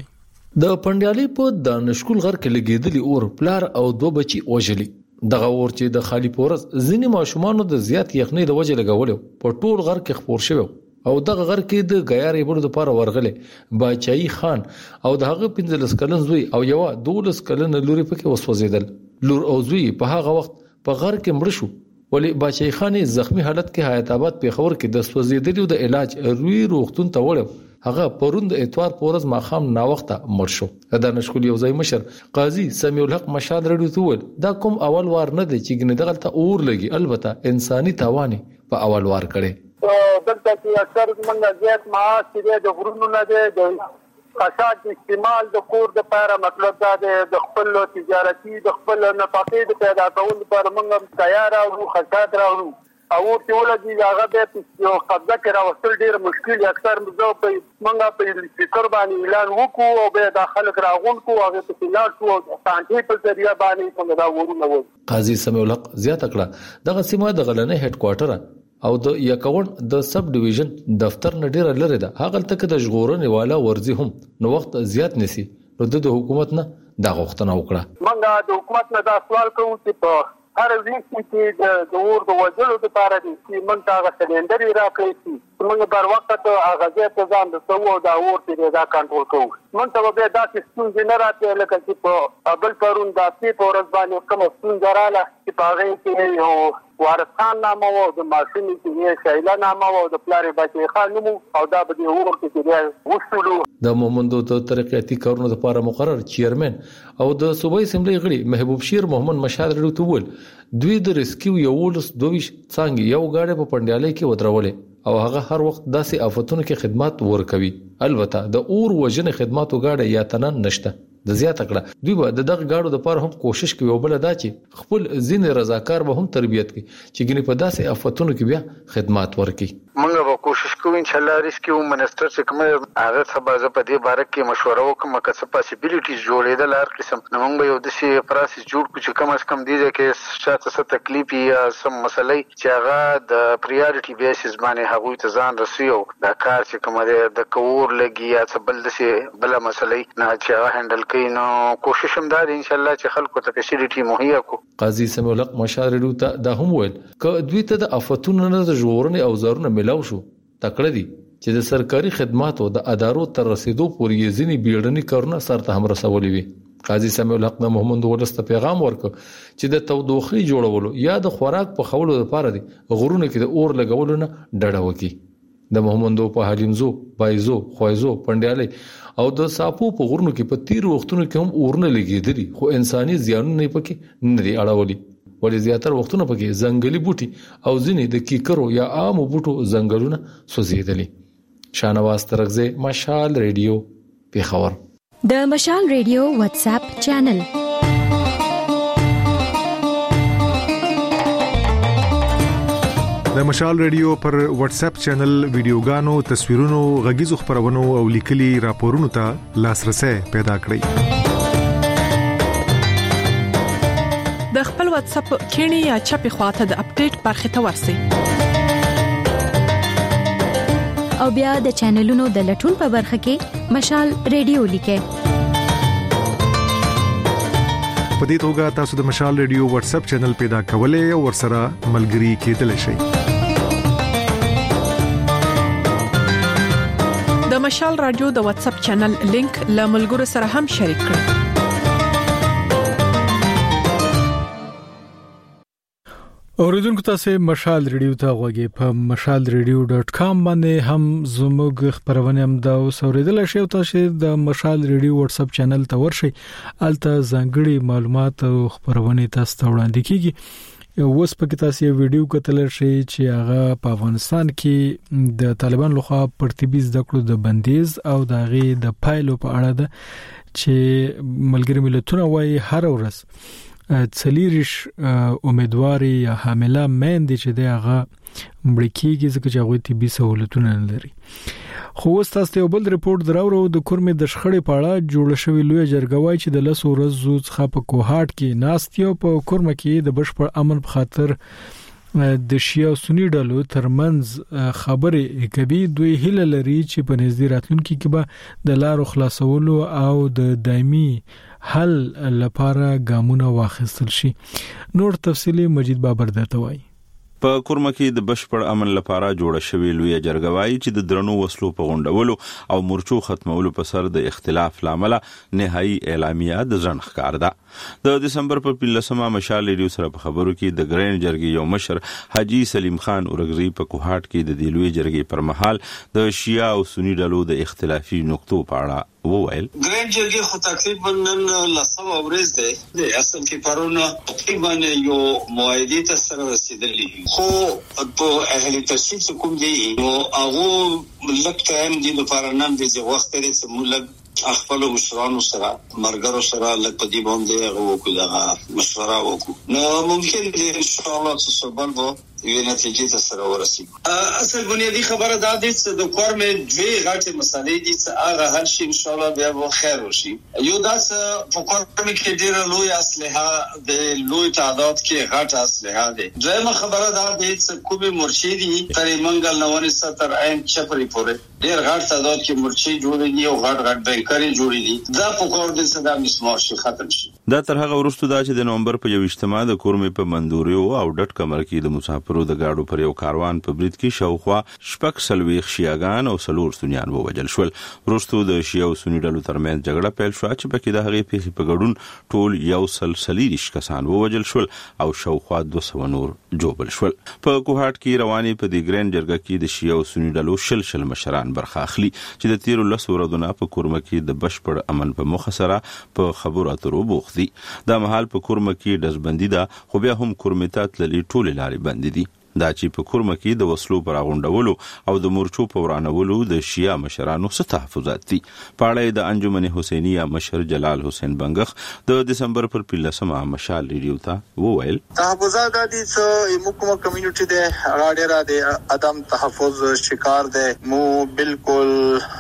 د پندیالي په دانشکول غر کې لګیدلی اور پلار او دوه بچي وژلي. دغه اور چې د خالی پورز ځینې ماشومان د زیات یخنۍ د وجې لګول په ټول غر کې خپور شوی او دغه غر کې د غیارې بړو د پاره ورغله باچای خان او دغه پنځلس کلن زوی او یو دولس کلن لوري پکې وسوځیدل. لور او زوی په هغه وخت په غر کې مړ شو، ولی باچای خان زخمی حالت کې حیات آباد پیښور کې د سوځیدلو د علاج روي روغتون ته وړو. هغه پروند اتوار پورز ماخام نا وخته مړ شو. د نشکول یو ځای مشر قاضي سمیع الحق مشال رډو تول دا کوم اول وار نه دی چې ګنې دغه ته اور لګي، البته انساني تاواني په اول وار کړي. دلته چې اکثر موږ زیات معاش چې د غرونو نه دی د قصاد استعمال د کور د لپاره، مطلب دا د خپل تجارتي د خپل نفقې د پیدا کولو لپاره موږ تیار او خرچات راوړو او چې ولګي هغه به یو قبضه کې راوستل ډیر مشکل. اکثر موږ په موږ په فکر باندې اعلان وکړو او به داخله راغون کو هغه په اعلان شو او سانټي په ذریعہ باندې څنګه دا ورونه و. قاضي سمیع الحق زیاته کړه دغه سیمه د غلنې هډ کوارټر او د یکون د سب ډیویژن دفتر نه ډیر لري ده. هغه تک د ژغورنې والا ورزي هم نو وخت زیات نسی نو د حکومت نه دا غوښتنه وکړه. موږ د حکومت نه دا سوال کوو چې په هر ځای کې د اور د وژلو لپاره چې موږ هغه سلندر راکړي چې موږ بر وخت هغه ځای ته ځان رسوو دا اور چې دا کنټرول کوو. موږ ته به دا ستونزې نه راځي لکه چې په بل پرون دا په ورځ باندې کوم ستونزه رااله چې په هغه کې یو وارثان نامه او د ماشومې چې شایله نامه او د پلار بچي خانمو او دا به د اور کې وصولو. د مومندو د ترقیاتي کارونو لپاره مقرر چیرمن او د صوبایي اسمبلی غړي محبوب شیر محمد مشال رډو تول دوی د ریسکیو یو ولس دویش څنګه یو غاړه په پندیالي کې ودرولې او هغه هر وخت داسې آفتونو کې خدمات ورکوي. البته د اور وژنې خدماتو غاړه یا تنن نشته د زیاته کړه. دوی به د دغه غاړو د لپاره هم کوشش کوي او بل دا چې خپل ځین رضاکار به هم تربیت کوي چې ګنې په داسې آفتونو کې بیا خدمات ورکړي. موږ به کوشش کوو ان شاء الله ریسکیو منسټر چې کوم هغه سبا په دې باره کې مشوره وکړم که څه پاسیبিলিټیز جوړېدل هر قسم نو موږ به یو داسې پروسس جوړ کړو چې کم از کم دې کې شاته څه تکلیف یا سم مسلې چې هغه د پریورټي بیسس باندې هغه ته ځان رسیو دا کار چې کوم د کور لګي یا څه بل داسې بل مسلې نه چې هغه هندل کوي نو کوشش هم دا ان شاء الله چې خلکو ته فیسیلیټي مهیا کو. قاضي سمیع الحق مشال رډو ته دا هم ویل ک دوی ته د آفتونو نه د ژغورنې اوزارونه ملاو شو تکړه دي چې د سرکاري خدماتو د ادارو تر رسیدو پورې ځینی بیړني کارونه سرته هم رسولي وي. قاضي سمیع الحق د محمد ولست پیغام ورکړ چې د تودوخي جوړولو یا د خوراک په خولو لپاره دي غرونه کې د اور لګولو نه ډډه وکړي. د محمدو په حلیمزو، بایزو، خوایزو، پندیالي او د ساپو په غرونو کې په تیر وختونو کې هم اورونه لګیدلي خو انساني زیانونه پکې نه دي اړولي. ولې زیاتره وختونه پکې ځنګلي بوټي او ځینې د کیکرو یا عام بوټو ځنګلونه سوځیدلي. شانواز ترغزه مشال ریډیو پیښور. د مشال ریډیو واتس اپ چینل د مشال ریډیو پر واتس اپ چینل ویډیوګانو، تصویرونو، غږیزو خبرونو او لیکلي راپورونو ته لاسرسي پیدا کړئ. د خپل واتس اپ کینی یا چپی خواته د اپډیټ برخه ته ورسی او بیا د چینلونو د لټون په برخه کې مشال ریډیو لیکه. په دې توګه تاسو د مشال ریډیو واتس اپ چینل پیدا کولای او ورسره ملګري کېدلی شئ. د مشال رادیو د واتس اپ چینل لینک له ملګرو سره هم شریک کړئ. اوریدونکو تاسو مشال ریډیو ته غوږی په مشال ریډیو ډاټ کام باندې هم زموږ خبرونه هم دا اوریدل شئ. تاسو د مشال ریډیو واتس اپ چینل ته ورشئ، الته ځانګړي معلومات او خبرونه تاسو ته وړاندې کیږي. اوس په کې تاسو یو ویډیو کتل شئ چې هغه په افغانستان کې د طالبان لخوا پرتیبي زده کړو د بندیز او د غي د پایلو په اړه ده چې ملګری ملتونه وايي هر ورځ څلیریش امیدواري یا حامله مېندې چې د هغه مړکیږي ځکه چې هغه طبي سہولتونه نه لري. خو اوس تاسو یو بل ریپورت دراوړو د کورمې د شخړې په اړه جوړ شوی لوی جرګوای چې د لسو ورځو څخه په کوهاټ کې ناستیو په کورمه کې د بشپړ امن په خاطر د شیعه او سنی ډلو ترمنځ خبرې کوي. دوی هیله لري چې په نږدې راتلونکي کې به د لارو خلاصولو او د دایمي حل لپاره ګامونه واخیستل شي. نور تفصیلی مجید بابر درته وایي. په کورمه کې د بشپړ امن لپاره جوړه شوې لوی جرګوای چې د درنو وسلو په غونډولو او مورچو ختمولو په سر د اختلاف لامل نهایی اعلامیه د ځن ښکار ده. د دسمبر په پنځمه مشال ریډیو سره په خبرو کې د ګرین جرګې یو مشر حاجی سلیم خان اورګزی په کوهاټ کې د لوی جرګې پر مهال د شیعه او سنی ډلو د اختلافي نقطو په اړه وویل. ګرین جرګې خو تقریبا نن لسمه ورځ ده د اصل کې پرونه تقریبا یو موعده ته سره رسیدلې خو په اهل تشخیص کوم دی نو هغه لکه هم دي لپاره نن د وخت لري چې موږ خپل مشرانو سره مرګرو سره لکه دی باندې هغه وکړه مشوره وکړو نو ممکن دی ان شاء الله چې سبب وو یو نتیجه ته سره ورسیږي. اصل بنیادی خبره دا ده چې د کورم دوی غټه مسالې دي چې هغه هر شي ان شاء الله بیا به خیر وشي. یو داس په کورم کې ډیر لوی اسلحه د لوی تعداد کې غټه اسلحه ده. دویمه خبره دا ده چې کومي مرشدي تر منګل نوونی ستر عین چپري پورې ډیر غټ تعداد کې مرشد جوړ دي او غټ غټ بنکري جوړ دي. دا په کور د صدا مسمار شي ختم شي. دا تر هغه وروسته دا چې د نومبر په یو اجتماع د کورمې په مندوریو او ډټ کمر کې د مسافرو د گاډو پر یو کاروان په برید کې شاوخوا شپږ سلويخ شیعاګان او سلور سنیان ووجل شول. وروسته د شیعه او سنی ډلو ترمنځ جګړه پیل شو چې پکې د هغې پیښې په ګډون ټول یو سل سلیریش کسان ووجل شول او شاوخوا دوه سوه نور جوبل شول. په کوهاټ کې رواني په د ګرین جرګه کې د شیعه او سنی ډلو شل شل مشران برخه اخلي چې د تیر لس ورځې په کورمه کې د بشپړ امن په مخه سره په خبرو اترو بوخت دي. دا مهال په کورمه کې دزبندي ده خو بیا هم کورمتات للی ټول لارې بند دي. دا چې په کورمه کې د وسلو پر غونډولو او د مورچو په ورانولو د شیعه مشرانو څخه تحفظات دي. پاړې د انجمن حسینیه مشر جلال حسین بنگخ د دسمبر پر پنځمه مشال ریډیو ته وویل. تحفظات دي چې موږ کمیونټي د راډیو د ادم تحفظ شکار ده مو بالکل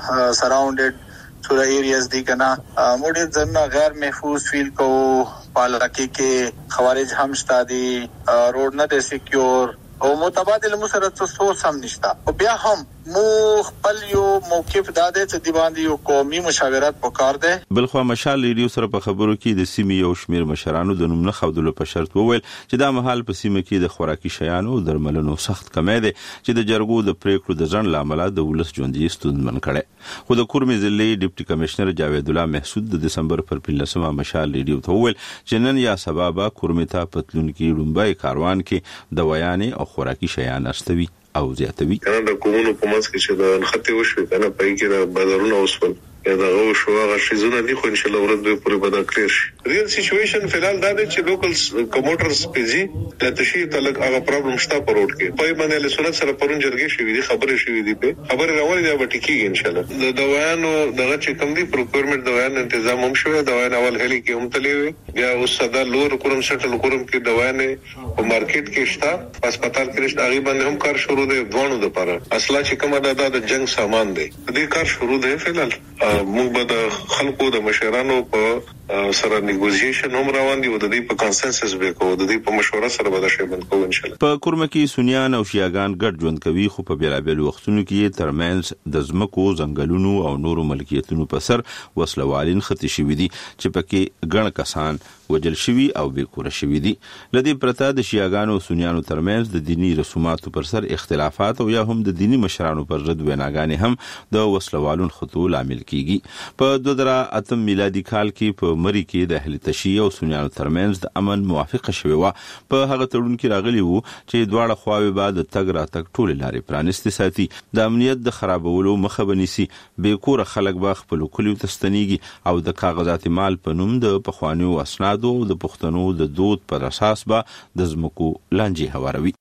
سراوندډ ټول ایریاز دي کنه موږ ځنه غیر محفوظ فیل کو پالکه کې خوارج هم شتا دي روډ نه دي سکیور او متبادل مسرت څه سم نشتا او بیا هم مو خپل یو موقف داده چې دی باندې یو قومي مشاورت وکړ ده. بلخو مشال ریډیو سره په خبرو کې د سیمې یو شمیر مشرانو د نوم نه خودلو په شرط وویل چې دا مهال په سیمه کې د خوراکي شیانو او درملنو سخت کمی ده چې د جرګو د پریکړو د ځن لامل د ولس ژوندۍ ستونزمن کړي. خو د کورمې ضلعي ډیپټي کمشنر جاوید الله محسود د دسمبر پر پنځمه مشال ریډیو ته وویل چې نن یا سبب کورمې ته پتلون کې لومبای کاروان کې د ویانې او خوراکي شیان استوي او زیاتوي. کنه د کومونو په منځ کې چې د خطي وشو کنه پای کې د بازارونو اوسول یا دا غو شو هغه شیزونه دي خو ان شاء الله ورځ به پوره بدل کړی شي. ریل سچويشن فلحال دا دی چې لوکل کوموټرز پیزي د تشي تلک هغه پرابلم شته په روډ کې پای باندې له سنت سره پرون جرګې شوې دي خبرې شوې دي په خبره راوړې دا به ټیکي ان شاء الله. د دوايانو دغه چې کوم دي پروکورمنت دوايانو تنظیم هم شوی دوايان اول هلي کې هم تلې بیا اوس صدا لور کورم سټل کورم کې دوايانه په مارکیټ کې شته هسپتال کې شته هغه باندې هم کار شروع دی دوانو د لپاره اصله چې کومه دا د جنگ سامان دی دې کار شروع دی فلحال موږ به د خلکو د مشرانو په سره نیګوزیشن هم روان دي او د دې په کنسنسس به کوو د دې په مشوره سره به د شی بند کوو ان شاء الله. په کورمه کې سنیان او شیعاګان ګډ ژوند کوي خو په بیلابل وختونو کې ترمنځ د ځمکو ځنګلونو او نورو ملکیتونو په سر وسلوالین ختی شوی دي چې پکې ګڼ کسان وجل شوی او بیکوره شوی دي. لدی پرته د شیعاګانو او سنیانو ترمنځ د دینی رسوماتو پر سر اختلافات او یا هم د دینی مشرانو پر ضد ویناګانې هم د وسلوالون خطو لامل کیږي. په دوه زره اتم میلادي کال کې په مری کې د اهل تشیع او سنیانو ترمنځ د امن موافقه شوی و. په هغه تړون کې راغلی وو چې دواړه خواوې بعد تګ را تګ ټول لارې پرانستې ساتي د امنیت د خرابولو مخه بنيسي بیکوره خلک به خپل کلیو تستنیږي او د کاغذات مال په نوم د پخوانیو اسنادو د پښتنو د دود پر اساس به د زمکو لانجې هواروي.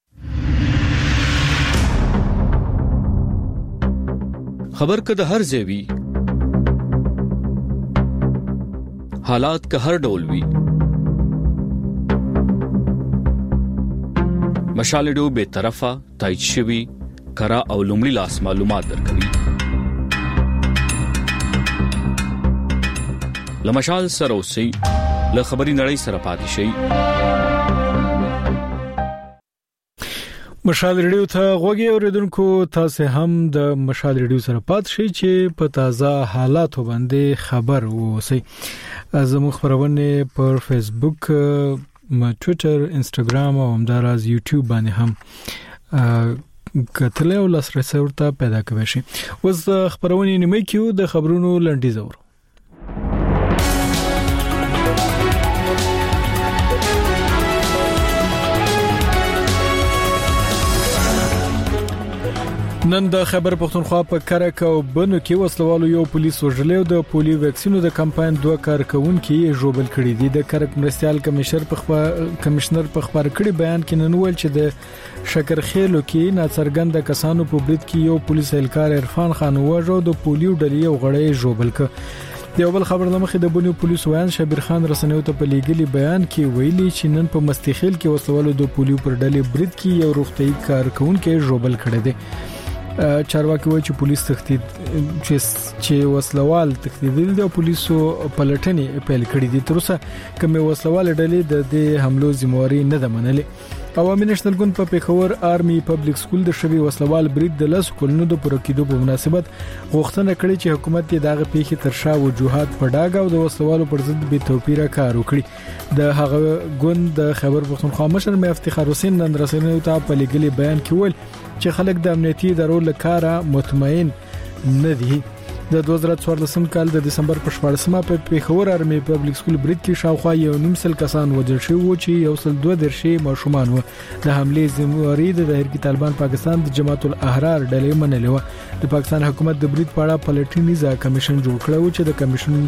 خبر کده هر ځای حالات که هر ډول وي مشالډو به طرفه تایید شوی کرا او لومړی لاس معلومات درکوي. لمشال سره اوسئ له خبري نړۍ سره پاتې شئ. مشال ریډیو ته غوږی اوریدونکو تاسو هم د مشال ریډیو سره پات شئ چې په تازه حالاتو باندې خبر اوسئ. زموږ خبرونه پر فیسبوک، ټوئیټر، انستګرام او همداراز یوټیوب باندې هم کتل او لاسرسي ورته پیدا کوي شي. اوس خبرونه نیمه کیو د خبرونو لنډیز اورو. نن د خبر پښتونخوا په کرک او بنو کې وسلوالو یو پولیس وژلې او د پولیو ویکسینو د کمپاین دوه کارکونکو ژوبل کړي دي. د کرک مرستيال کمشنر په کمشنر په خبر کړي بیان کې نن ویل چې د شکرخېلو کې ناڅرګند کسانو په برید کې یو پولیس اهلکار عرفان خان وژو د پولیو ډلې او غړې ژوبل کړ. د یو بل خبر لمخې د بنو پولیس ویان شبیر خان رسنیو ته په لیګلي بیان کې ویلي چې نن په مستخیل کې وسلوالو د پولیو پر ډلې برید کې یو روغتي کارکونکو ژوبل کړي دي. چارواکي وایي چې پولیس تختید چې چې وسلوال تختیدل د پولیسو پلټنې پیل کړې دي. تر اوسه کومه وسلوال ډلې د دې حملو ذمہواری نه ده منلې. عوامي نېشنل ګوند په پیښور آرمي پبلک سکول د شوی وسلوال برید د لاس کولنو د پوره کېدو په مناسبت غوښتنه کړې چې حکومت یې دغه پیښې تر شا وجوهات په ډاګه او د وسلوالو پر ضد به توپیره کار وکړي. د هغه ګوند د خبر پښتونخوا مشر مې افتخار حسین نن رسنیو ته په لیګلي بیان کې ویل چې خلک د امنیتي ادارو لپاره مطمئن نه دي. د دوه زره څوارلسم کال د دسمبر په شپږمه په پیښور آرمي پبلک سکول برید کې شاوخوا یو نیم سل کسان وژل شوي وو چې یو سل دوه درشي ماشومان وو. د حملې ذمہواری د تحریک طالبان پاکستان د جماعت الاحرار ډلې منلې و. د پاکستان حکومت د برید په اړه پلټنیزه کمیشن جوړ کړ او چې د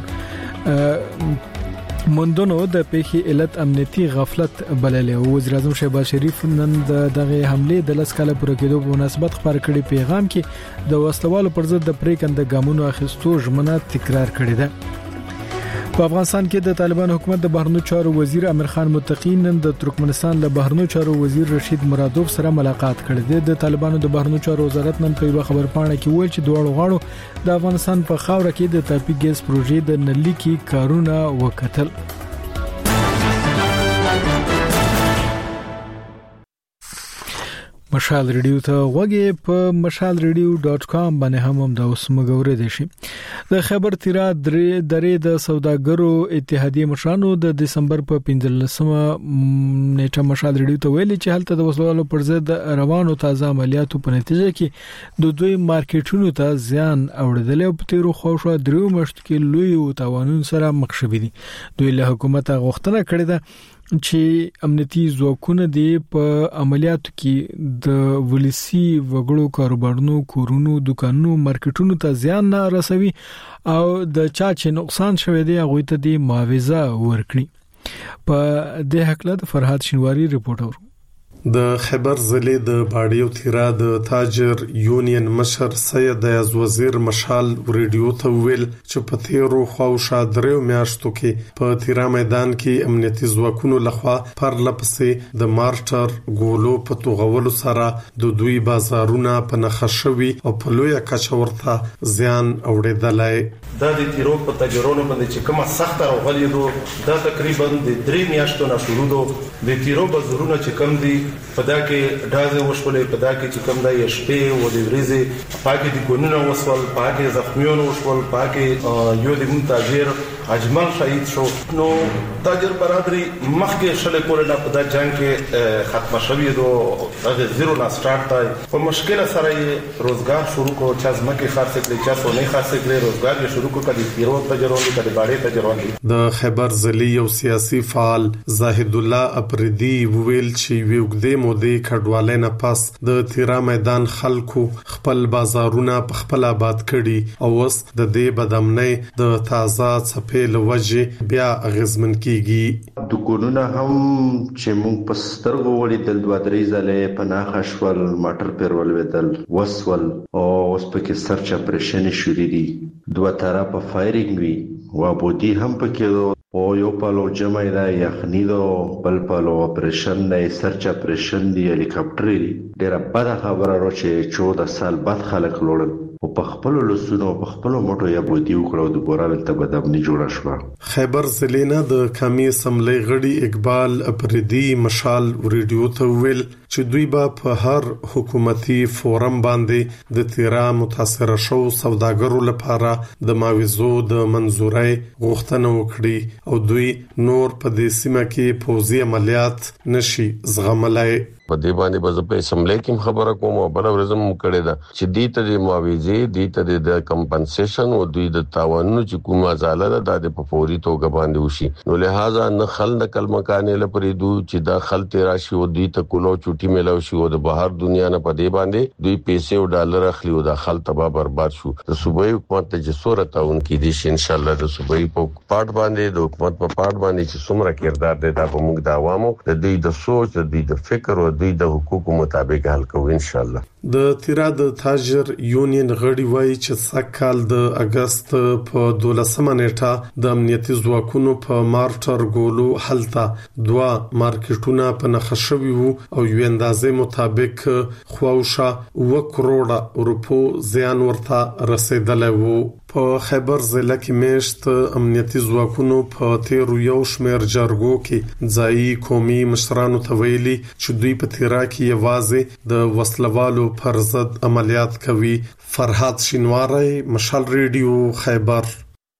کمیشن مندونو د پیښې علت امنیتي غفلت بللې او وزیر اعظم شهباز شریف نن د دغه حمله د لاس کاله پر کېدو په مناسبت خبر کړي پیغام کې د وسلوالو پر ضد د پریکند ګامونو اخیستو ژمنه تکرار کړې ده. په افغانستان کې د طالبان حکومت د بهرنیو چارو وزیر امیر خان متقی نن د ترکمنستان له بهرنیو چارو وزیر رشید مرادوف سره ملاقات کړی دی. د طالبانو د بهرنیو چارو وزارت نن په یو خبر پاڼه کې ویل چې دواړو غاړو د افغانستان په خاوره کې د تاپی ګیس پروژې د نلي کې کارونه وکړل. مشال ریډیو ته غوږی په مشال ریډیو ډاٹ کام باندې هم هم د اوسمګورې دي شي. د خبر تیرا درې درې د سوداګرو اتحادیه مشرانو د دسمبر په پنځلسمه نیټه مشال ریډیو ته ویلي چې هلته د وسلوالو پر ضد روانو تازه عملیاتو په نتیجه کې د دوی مارکیټونو ته زیان اوړدل او په تیرو خوشو درو مشت کې لوی توانون سره مخ شوي دي. دوی له حکومت غوښتنه کړې ده چې امنیتي ځواکونه دی په عملیاتو کې د ولسی وګړو کاروبارونو کورونو دکانونو مارکیټونو ته زیان نه رسوي او د چا چې نقصان شوی دی هغه ته دی معاوضه ورکړي. په دې حق له فرحات شینواری رپورټ اورو. د خیبر ضلع د باډیو تیرا د تاجر یونین مشر سید عز وزیر مشال ریډیو ته ویل چې په تیرو خواوشا درو میاشتو کې په تیرا میدان کې امنیتي ځواکونو لخوا پر لپسې د مارټر ګولو په توغولو سره د دوی بازارونه په نخښوي او په لوی کچه ورته زیان اوړېدلای. دا د تیرو په تاجرونو باندې چې کومه سخت راغلي دو دا تقریبا د درې میاشتو نه شروع دو د تیرو بازارونه چې کم دي پدا کې ډازه وشولې پدا کې چې کوم د شپې او د ورځې پاکي د ګونونو وسول پاکي زخمیونو وشول پاکي یو د منتاجر اجمل شهید شو. نو تاجر برادری مخکې شلې کول نه پدا جنگ کې ختم شوی دو د زیرو لا سٹارټ تای په مشکل سره روزګار شروع کو چې ازمکه خاصه کړي چې څو نه خاصه کړي روزګار یې شروع کو کړي تیرو تاجرونو کړي باړې تاجرونو. د خیبر ضلع یو سیاسي فعال زاهد الله اپریدي ویل چې وګدې مودې کډوالې نه پاس د تیرا میدان خلکو خپل بازارونه په خپل آباد کړي او وس د دې بدامنۍ د تازه صفه لوجه بیا غزمن کیږي. دکانونه هم چې موږ په سترګو ولیدل دوه درې ځله پناه شول ماټر پیرول ودل وسول او اوس پکې سرچ اپریشن شروع دي دوه طرفه فایرینګ وی و بودی هم پکې او یو پالو جمع دا یخنی دو بل پالو اپریشن دی سرچ اپریشن دی هلیکاپټر دی ډیره بده خبره را چې چودہ سال بعد خلک لوړل او په خپل لسونو په خپل موټو یا بودی وکړو د ګورال ته بدامني جوړه شو. خیبر ضلع نه د قومي اسمبلی غړي اقبال اپریدي مشال ریډیو ته ویل چې دوی به په هر حکومتي فورم باندې د تیرا متاثر شو سوداګرو لپاره د معاوضو د منزورۍ غوښتنه وکړي او دوی نور په دې سیمه کې پوځي عملیات نشي زغملای. په دې باندې به په اسمبلی کې خبره کوم او بل ورځم کړي دا چې دې ته د معاوضه دې ته د کمپنسیشن او دوی د تاوانونو چې کومه ځاله ده د په فوري توګه باندې وشي. نو لہذا نه خل د کلمکانې لپاره دوی چې دا خل تیرا شي او دوی ته کولو چوټي ملو شي او د بهر دنیا نه په دې باندې دوی پیسې او ډالر اخلي او د خل تباہ برباد شو. د صوبایي حکومت ته چې صورت اون کې دي چې ان شاء الله د صوبایي په پارت باندې د حکومت په پارت باندې چې څومره کردار دی دا په موږ د عوامو د دوی د سوچ د دوی د فکر او دوی د حقوقو مطابق حل کوو ان شاء الله. د تیرا د تاجر یونین غړي وایي چې سکهال د اگست په دولسمه نیټه د امنیتي ځواکونو په مارټر ګولو حلتا دوا مارکیټونه په نخښوي وو او یو اندازې مطابق خواوشا و کروڑه روپو زیان ورته رسیدلی وو. په خیبر ضلع کې میشت امنیتي ځواکونو په تیرو یو شمیر جرګو کې ځایي قومي مشرانو ته ویلي چې دوی په تیرا کې یوازې د وسلوالو پر ضد عملیات کوي. فرحات شینواری، مشال ریډیو، خیبر.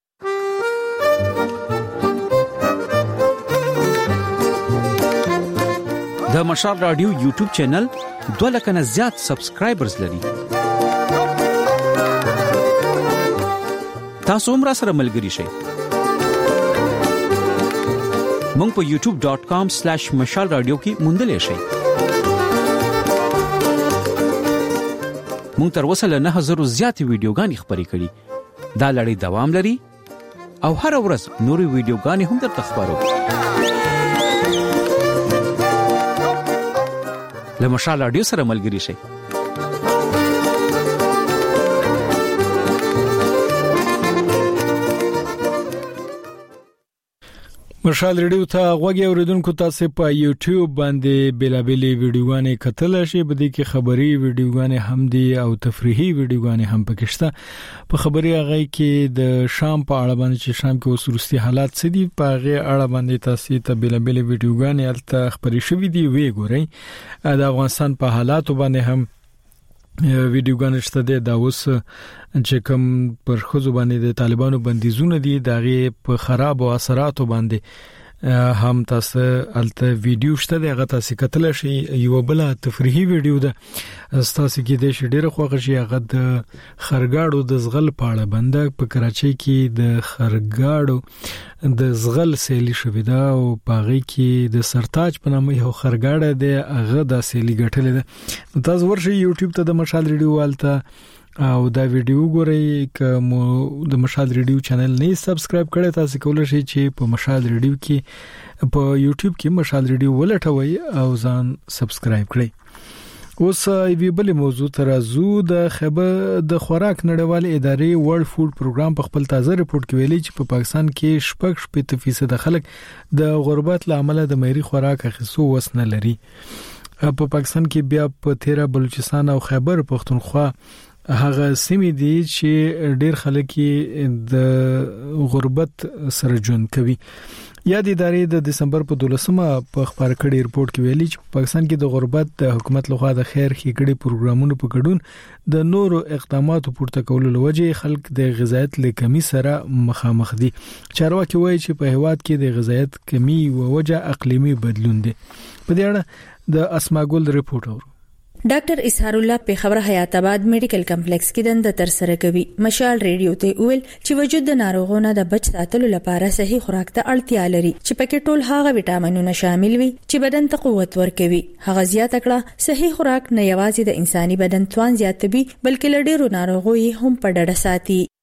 د مشال رادیو یوټیوب چینل دوه لک نه زیات سبسکرایبرز لري. تاسو هم را سره ملګری شئ. مونږ په یوټیوب ډاٹ کام سلیش مشال رادیو کې موندل شئ. مونږ تر اوسه له نه هزار زیات ویډیوګانې خبرې کړې. دا لړۍ دوام لري او هر ورځ نورې ویډیوګانې هم درته خبرو. له مشال رادیو سره ملګری شئ. مشال ریډیو ته غوږی اوریدونکو تاسو په یوټیوب باندې بیلابېلې ویډیوګانې کتل شي. بده کې خبري ویډیوګانې هم دي او تفریحي ویډیوګانې هم پکې شته. په خبري هغه کې د شام په اړه باندې چې شام کې وسورستي حالات څه دي په هغه اړه باندې تاسو ته بیلابېلې ویډیوګانې الته خبري شوې دي وی ګورئ. د افغانستان په حالات باندې هم ویډیوګانې شته دي. دا اوس چې کوم پر خزو باندې د طالبانو بندیزونه دي دغه په خراب او اثراتو باندې هم تاسو الته ویډیو شته دغه تاسو کتل شي. یو بل تفریحي ویډیو ده تاسو کې د شډيره خوغه شي هغه د خرګاړو د زغل پاړه بنده په کراچۍ کې د خرګاړو د زغل سیلی شوې ده او پاغي کې د سرتاج په نامه یو خرګاړه ده هغه د سیلی ګټلې ده. تاسو ورشي یوټیوب ته د مشال ریډیو والته او دا ویډیو ګورئ. کوم د مشال ریډیو چینل نه سبسکرایب کړئ تاسو کولای شئ چې په مشال ریډیو کې په یوټیوب کې مشال ریډیو ولټوي او ځان سبسکرایب کړئ. اوس یوه بل موضوع ترازو د خبر د خوراک نړیوال ادارې ورلد فود پروګرام په خپل تازه ریپورت کې ویلي چې په پاکستان کې شپږ شپږ فیصد خلک د غربت لامل د معیاري خوراک اخیستو وس نه لري. په پاکستان کې بیا په تیرا بلوچستان او خیبر پختونخوا هغه سیمې دي چې ډېر خلک د غربت سره ژوند کوي. یا د ادارې د دسمبر په دولسمه په خبر کړي ریپورت کې ویلي چې پاکستان کې د غربت د حکومت لخوا د خیر ښېګړې پروګرامونو په ګډون د نورو اقداماتو پورته کولو لوجه خلک د غذایت لکمي سره مخامخ دي. چارواکي وایي چې په هیواد کې د غذایت کمی او وجه اقلیمي بدلون دي. په دې اړه د اسماګل ریپورت اورو. ډاکټر اسحار الله په خبره حیات آباد میډیکل کمپلیکس کې دند تر سره کوي. مشال ریډیو ته ویل چې وجود د ناروغانو د بچ ساتلو لپاره صحیح خوراک ته اړتیا لري چې پکې ټول هغه وټامینونه شامل وي چې بدن ته قوت ورکوي. هغه زیاته کړه صحیح خوراک نه یوازې د انساني بدن توان زیاتوي بلکې له ډېرو ناروغیو هم په ډډه ساتي.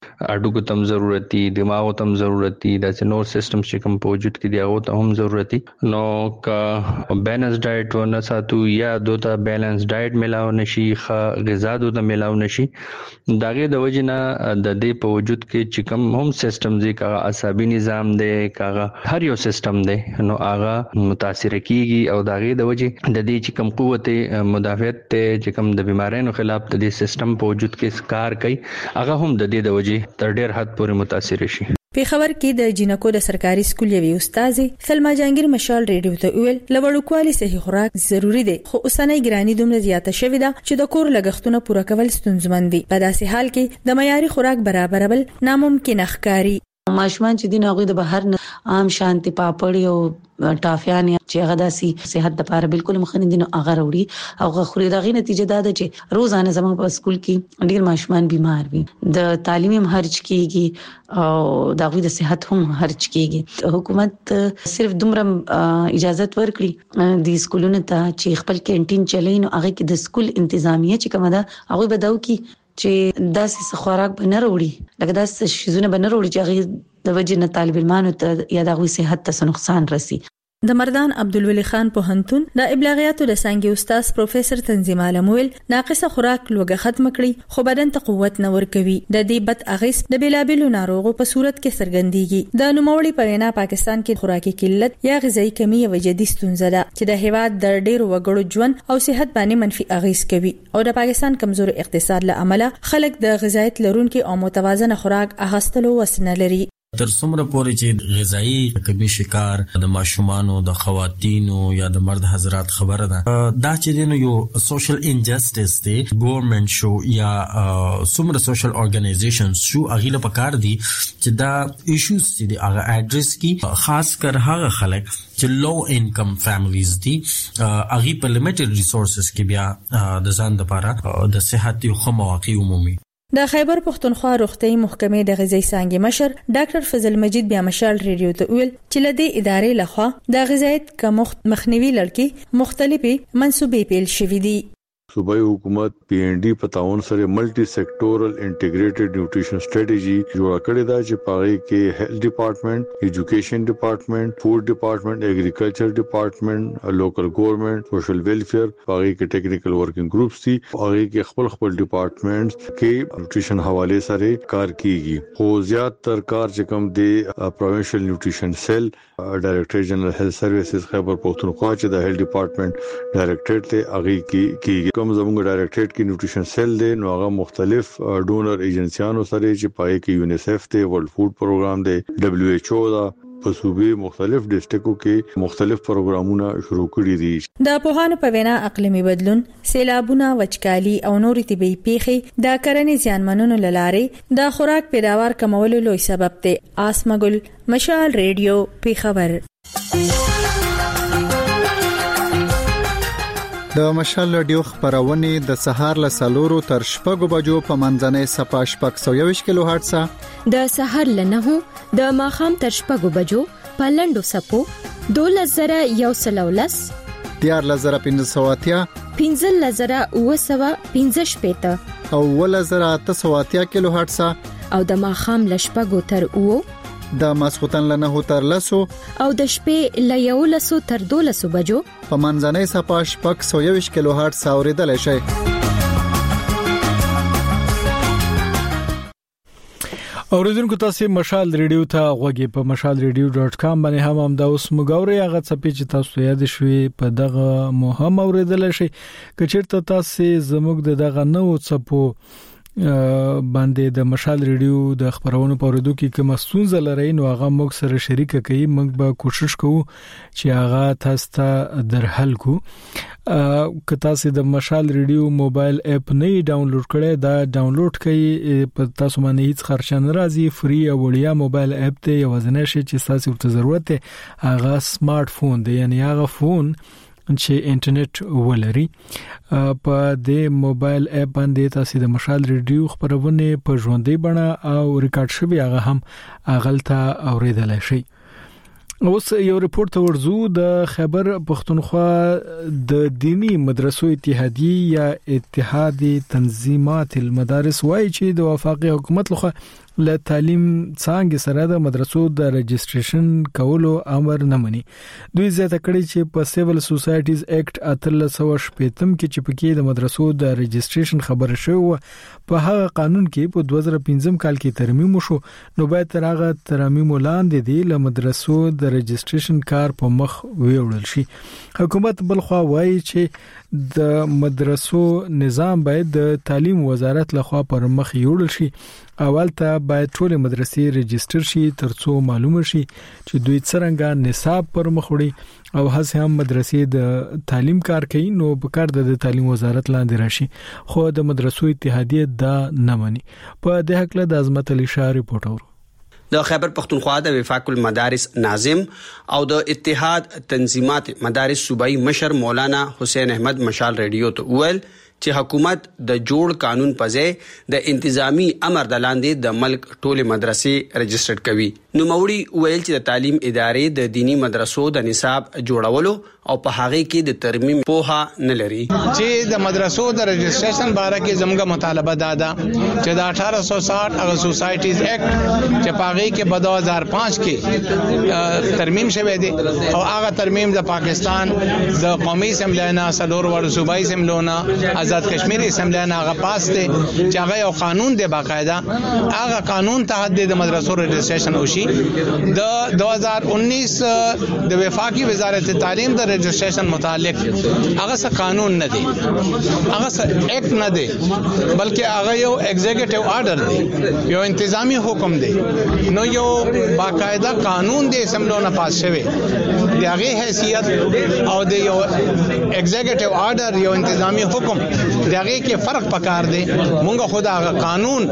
اډوګو تم ضرورتي دماغ تم ضرورتي د نور سیستم چې کوم په وجود کې دی هغه ته هم ضرورتي نو کا بیلنس ډایټ ونه ساتو یا دوته بیلنس ډایټ ملاو نشي ښه غذا دوته ملاو نشي داغه د وجنه د دې په وجود کې چې کوم هم سیستم دی کا عصبي نظام دی کا هر یو سیستم دی نو هغه متاثر کیږي او داغه د وجه د دې چې کوم قوت مدافعت ته چې کوم د بیمارانو خلاف د دې سیستم په وجود کې کار کوي هغه هم د دې د وجه تر ډیر حد پورې متاثر شي. په خبر کې د جنکو د سرکاري سکول یوې استاد سلما جهانگیر مشال ریډیو ته ویل لوړکوالي صحي خوراک ضروری دی خو اوسنۍ ګرانی دومره زیاته شوې ده چې د کور لګښتونه پوره کول ستونزمن دي. په داسې حال کې د معیاري خوراک برابرول ناممکن ښکاري. ماشومان چې دین هغه د بهر نه عام شانتي پاپړ او ټافیان چې هغه داسي صحت لپاره بالکل مخنی دي نو هغه وروړي او خوري دغه نتیجه دا ده چې روزانه زموږ په سکول کې ډیر ماشومان بیمار وي د تعلیم هم خرج کیږي او دغه د صحت هم خرج کیږي. حکومت صرف دومره اجازه ورکړي د سکولونو ته چې خپل کینټین چلین او هغه کې د سکول انتظامیه چې کومه ده هغه بداو کی چې داسې خوراک به نه وروړي لکه داسې شیزونه به نه وروړي چې هغه د وجه نه طالب علمانو ته یا د هغوی صحت ته نقصان رسي. د مردان عبدالولی خان پوهنتون د ابلاغیاتو د څانګې استاد پروفیسور تنظیم عالم ویل ناقصه خوراک لوګه ختم کړي خو بدن ته قوت نه ورکوي. د دې بد اغیز د بیلابیلو ناروغو په صورت کې څرګندېږي. د نوموړي په وینا پاکستان کې خوراکي قلت یا غذایی کمی یو جدي ستونزه ده چې د هیواد د ډېرو وګړو ژوند او صحت باندې منفي اغیز کوي او د پاکستان کمزور اقتصاد له امله خلک د غذایت لرونکي او متوازنه خوراک اخیستلو وس نه لري. تر څومره پورې چې غذایی کمی شکار د ماشومانو د خواتینو یا د مرد حضرات خبره ده دا چې دینو یو سوشل انجسټس دی ګورنمنت شو یا څومره سوشل اورګنایزیشنز شو اغیله پکار دي چې دا ایشوز دي هغه اډریس کی خاص کر هغه خلک چې لو انکم فیملیز دي اغي په لیمیټډ ریسورسز کې بیا د ځان لپاره د صحت او خمواقي عمومي. د خیبر پختونخوا روغتي محکمې د غذایی څانګې مشر ډاکټر فضل مجید بیا مشال ریډیو ته ویل چې لدې ادارې لخوا د غذایت کمښت مخنیوي لړکې مختلفي منسوبې پیل شوې دي. صوبائی حکومت پی این ڈی په تعاون سره ملټي سېکټورل انټیګریټډ نیوټریشن سټریټجی جوړ کړې ده چې پاره کې هیلث ډپارټمنټ، ایجوکیشن ډپارټمنټ، فود ډپارټمنټ، اګریکلچر ډپارټمنټ، لوکل ګورنمنت، سوشل ویلفیر، پاره کې ټیکنیکل ورکینګ ګروپس دي. پاره کې خپل خپل ډپارټمنټس کې نیوټریشن حواله سره کار کیږي. خو زیات تر کار چې کوم دی پروینشل نیوټریشن سیل ډایریکټر جنرال هیلث سروسز خیبر پختونخوا چې د هیلث ډپارټمنټ ډایریکټر ته اغي کیږي. کوم زموږ ډایریکټریټ کې نیوټریشن سیل دی نو هغه مختلف ډونر ایجنسیانو سره چې پای کې یونیسف ته ورلد فود پروګرام دی دبليو ایچ او دا په صوبې مختلف ډیسټریکټو کې مختلف پروګرامونه شروع کړي دي. د پوهانو په وینا اقلیمي بدلون، سیلابونه، وچکالي او نورې طبيعي پیښې د کرنې زیانمنونو لاره د خوراک پیداوار کمولو لوی سبب دي. آسمګل مشال ریډیو پیښور. د مشال رادیو خبرونه د سهار له سلورو تر شپږو بجو په منځنۍ صفه شپږ سوه یوویشت کیلو هرتز د سهار له نهو د ماخام تر شپږو بجو په لندو سپو دولس زره یو سل ولس دیار لزره پنځه سوه اتیا پنځه لزره اوه سوه پنځه شپېته او اوه لزره اته سوه اتیا کیلو هرتز او د ماخام له شپږو تر اوه د ماسختن له نه تر لسو او د شپې له یو لسو تر دولسو بجو په منځنۍ صفه شپږ سوه یوویشت کیلو هرتز اوریدل شي. اوریدونکو تاسو مشال ریډیو ته غوږی په مشال ریډیو ډاټ کام باندې هم هم دا اوس مګوري هغه څه چې تاسو یاد شوي په دغه مهم اوریدل شي کچیرته تاسو زموږ دغه نو څپو باندې د مشال ریډیو د خبرونو په اوریدو کې کوم ستونزه لري نو هغه موږ سره شریک کړئ. موږ به کوشش کوو چې هغه تاسو ته درحل کو. که تاسو د مشال ریډیو موبایل اپ نه ډاونلوډ کړئ دا ډاونلوډ کړئ په تاسو باندې هیڅ خرچ نه راځي. فری او وړیا موبایل اپ ته یو ځنه شي چې تاسو ته ضرورت دی هغه سمارټ فون دی یعنی هغه فون چې انټرنیټ ولري. په دې موبایل اپ باندې تاسو د مشال ریډیو خبرونه په ژوندۍ بڼه او ریکارډ شوی هغه هم اغلته اوریدل شي. اوس یو ریپورت ورزو د خیبر پختونخوا د دینی مدرسو اتحادیه یا اتحادی تنظیمات المدارس وایي چې د وفاقي حکومت لخوا له تعلیم څنګه سره د مدرسو د رجستریشن کولو امر نه مني. دوی زیاته کړي چې په سیول سوسایټیز ایکټ اتلس سو شپږم کې چې پکې د مدرسو د رجستریشن خبره شوی په هغه قانون کې په دوه زره پنځم کال کې ترمیم وشو، نو باید تر هغه ترمیم وړاندې دی له مدرسو د رجستریشن کار په مخ ویوړل شي. حکومت بلخوا وایي چې د مدرسو نظام باید د تعلیم وزارت لخوا پر مخ یوړل شي. اول ته باید ټول مدرسې رجستر شي ترڅو معلومه شي چې دوی څنګه نصاب پر مخ وړي او هڅه هم مدرسې د تعلیم کار کوي، نو په کار د تعلیم وزارت لاندې راشي. خو د مدرسو اتحادیه دا نه مني. په دې حق له د عظمت علي شاه ریپورت اورو. د خیبر پختونخوا د وفاق المدارس ناظم او د اتحاد تنظیمات مدارس صوبایي مشر مولانا حسین احمد مشال ریډیو ته ویل چې حکومت د جوړ قانون په ځای د انتظامی امر د لاندې د ملک ټوله مدرسې رجستر کوي. نو موري ویل چې د تعلیم ادارې د دینی مدرسو د نصاب جوړولو او په هغه کې د ترمیم پوها نه لري. چې د مدرسو د رجستریشن باره کې زموږه مطالبه دادا چې د اٹھارہ سو ساٹھ هغه سوسایټیز ایکټ چې په هغه کې په دو هزار پانچ کې ترمیم شوه دی او هغه ترمیم د پاکستان د قومي اسمبلی نه سلور ور صوبایي اسمبلی نه آزاد کشمیر اسمبلی نه هغه پاس دی چې هغه یو قانون دی باقاعده هغه قانون تحت د مدرسو رجستریشن وشي. د دو هزار انیس د وفاقی وزارت تعلیم د رجستریشن متعلق هغه څه قانون نه دی، هغه څه ایکټ نه دی، بلکې هغه یو ایگزیکټیو آرډر دی، یو انتظامی حکم دی. نو یو باقاعده قانون دی اسمبلی نه پاس شوی دی، هغه حیثیت او د یو ایگزیکټیو آرډر یو انتظامی حکم دغه کې فرق پکار دی. مونږ خود هغه قانون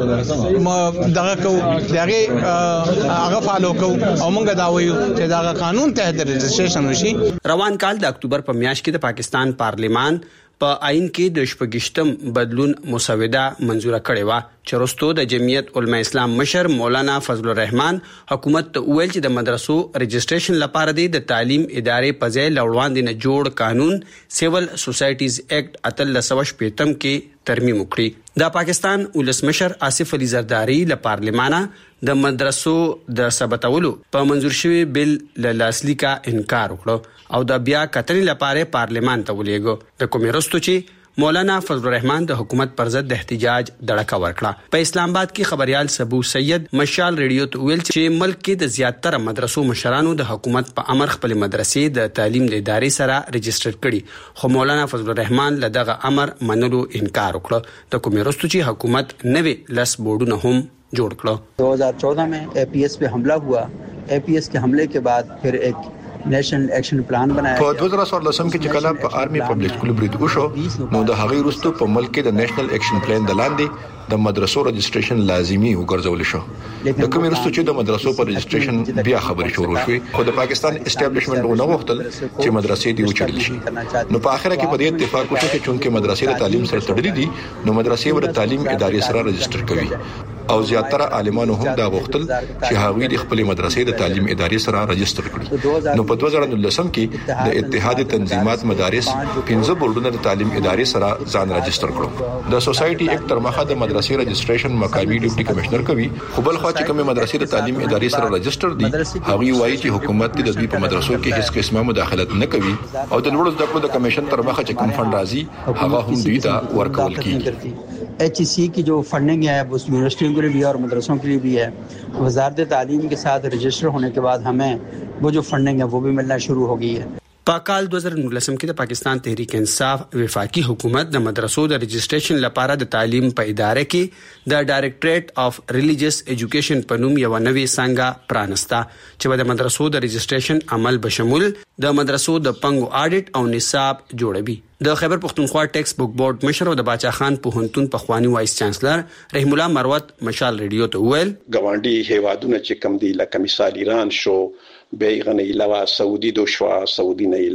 دغه کو دغه هغه فالو کو او مونږ دا وایو چې دا قانون تحت رجستریشن وشي. روان کال د اکتوبر په میاشت کې د پاکستان پارلیمان په آئین کې د شپږشتم بدلون مسوده منزوره کړې و چې وروسته د جمعیت علماء اسلام مشر مولانا فضل الرحمن حکومت ته ویل چې د مدرسو رجستریشن لپاره د تعلیم ادارې په ځای لوړاندې نه جوړ قانون سیول سوسایټیز ایکټ اتلس سو شپږم کې ترمیم وکړي. د پاکستان ولسمشر آصف علي زرداری له پارلیمانه د مدرسو د ثبتولو په منزور شوی بل له لاسلیکا انکار وکړو او د بیا کتنې لپاره پارلیمان ته ولېږو. د کومې وروسته چې مولانا فضل الرحمن د حکومت پر ضد احتجاج دړکه ورکړه. په اسلام آباد کې خبريال سبو سید مشال ریډیو ته ویل چې ملک کې د زیاتره مدرسو مشرانو د حکومت په امر خپل مدرسې د تعلیم د ادارې سره رجستر کړي، خو مولانا فضل الرحمن له دغه امر منلو انکار وکړ. د کومې وروسته چې حکومت نوې لس بورډونه هم جوړ کړ. دو ہزار چودہ میں اے پی ایس پہ حملہ ہوا. اے پی ایس کے حملے کے بعد پھر ایک نیشنل ایکشن پلان بنایا. په دوه زره څوارلسم کې چې کله په آرمي پبلک سکول برید وشو نو د هغې وروسته په ملک کې د نیشنل ایکشن پلان د لاندې د مدرسو رجستریشن لازمی وګرځول شو. د کوم وروسته چې د مدرسو پر رجستریشن بیا خبرې شروع شوې، خو د پاکستان اسټابلیشمنت نو وغوښتل چې مدرسې دی وچړل شي. نو په اخر کې په دې اتفاق وشو چې چونکه مدرسې د تعلیم سره تړلې دي نو مدرسې ور تعلیم ادارې سره رجستر کوي او زیاتره عالمانو هم دا غوښتل چې هغوی د خپل مدرسې د تعلیم ادارې سره رجستر کړي. نو په دوه زره نولسم کې د اتحاد تنظیمات مدارس پنځه بورډونه د تعلیم ادارې سره ځان رجستر کړو. د سوسایټي ایکټ تر مخه د مدرسې رجستریشن مقامی ډیپټي کمشنر کوي، خو بل خو چې کومه مدرسې د تعلیم ادارې سره رجستر دي هغوی وایي چې حکومت د دوی په مدرسو کې هیڅ قسمه مداخلت نه کوي او د لوړو زده کړو د کمیشن تر مخه چې کوم فند راځي هغه هم دوی ته ورکول کیږي. ایچ ای سی کی جو فنڈنگ ہے وہ یونیورسٹیوں کے لیے بھی ہے اور مدرسوں کے لیے بھی ہے. وزارت تعلیم کے ساتھ رجسٹر ہونے کے بعد ہمیں وہ جو فنڈنگ ہے وہ بھی ملنا شروع ہو گئی ہے. په کال دوه زره نولسم کې د پاکستان تحریک انصاف وفاقي حکومت د مدرسو د رجستریشن لپاره د تعلیم په اداره کې د ډایریکټریټ اف ریلیجیس ایجوکیشن په نوم یو نوې څنګه پرانستا چې د مدرسو د رجستریشن عمل بشمول د مدرسو د پنګو اډیټ او نصاب جوړوي. د خیبر پختونخوا ټیکس بک بورډ مشر او د باچا خان پوهنتون پخوانی وایس چانسلر رحیم الله مروت مشال ریډیو ته ویل ګاونډي هیوادونه چې کم دي لکه مثال ایران شو، بیغه نه علاوه سعودي دو شو، سعودي نه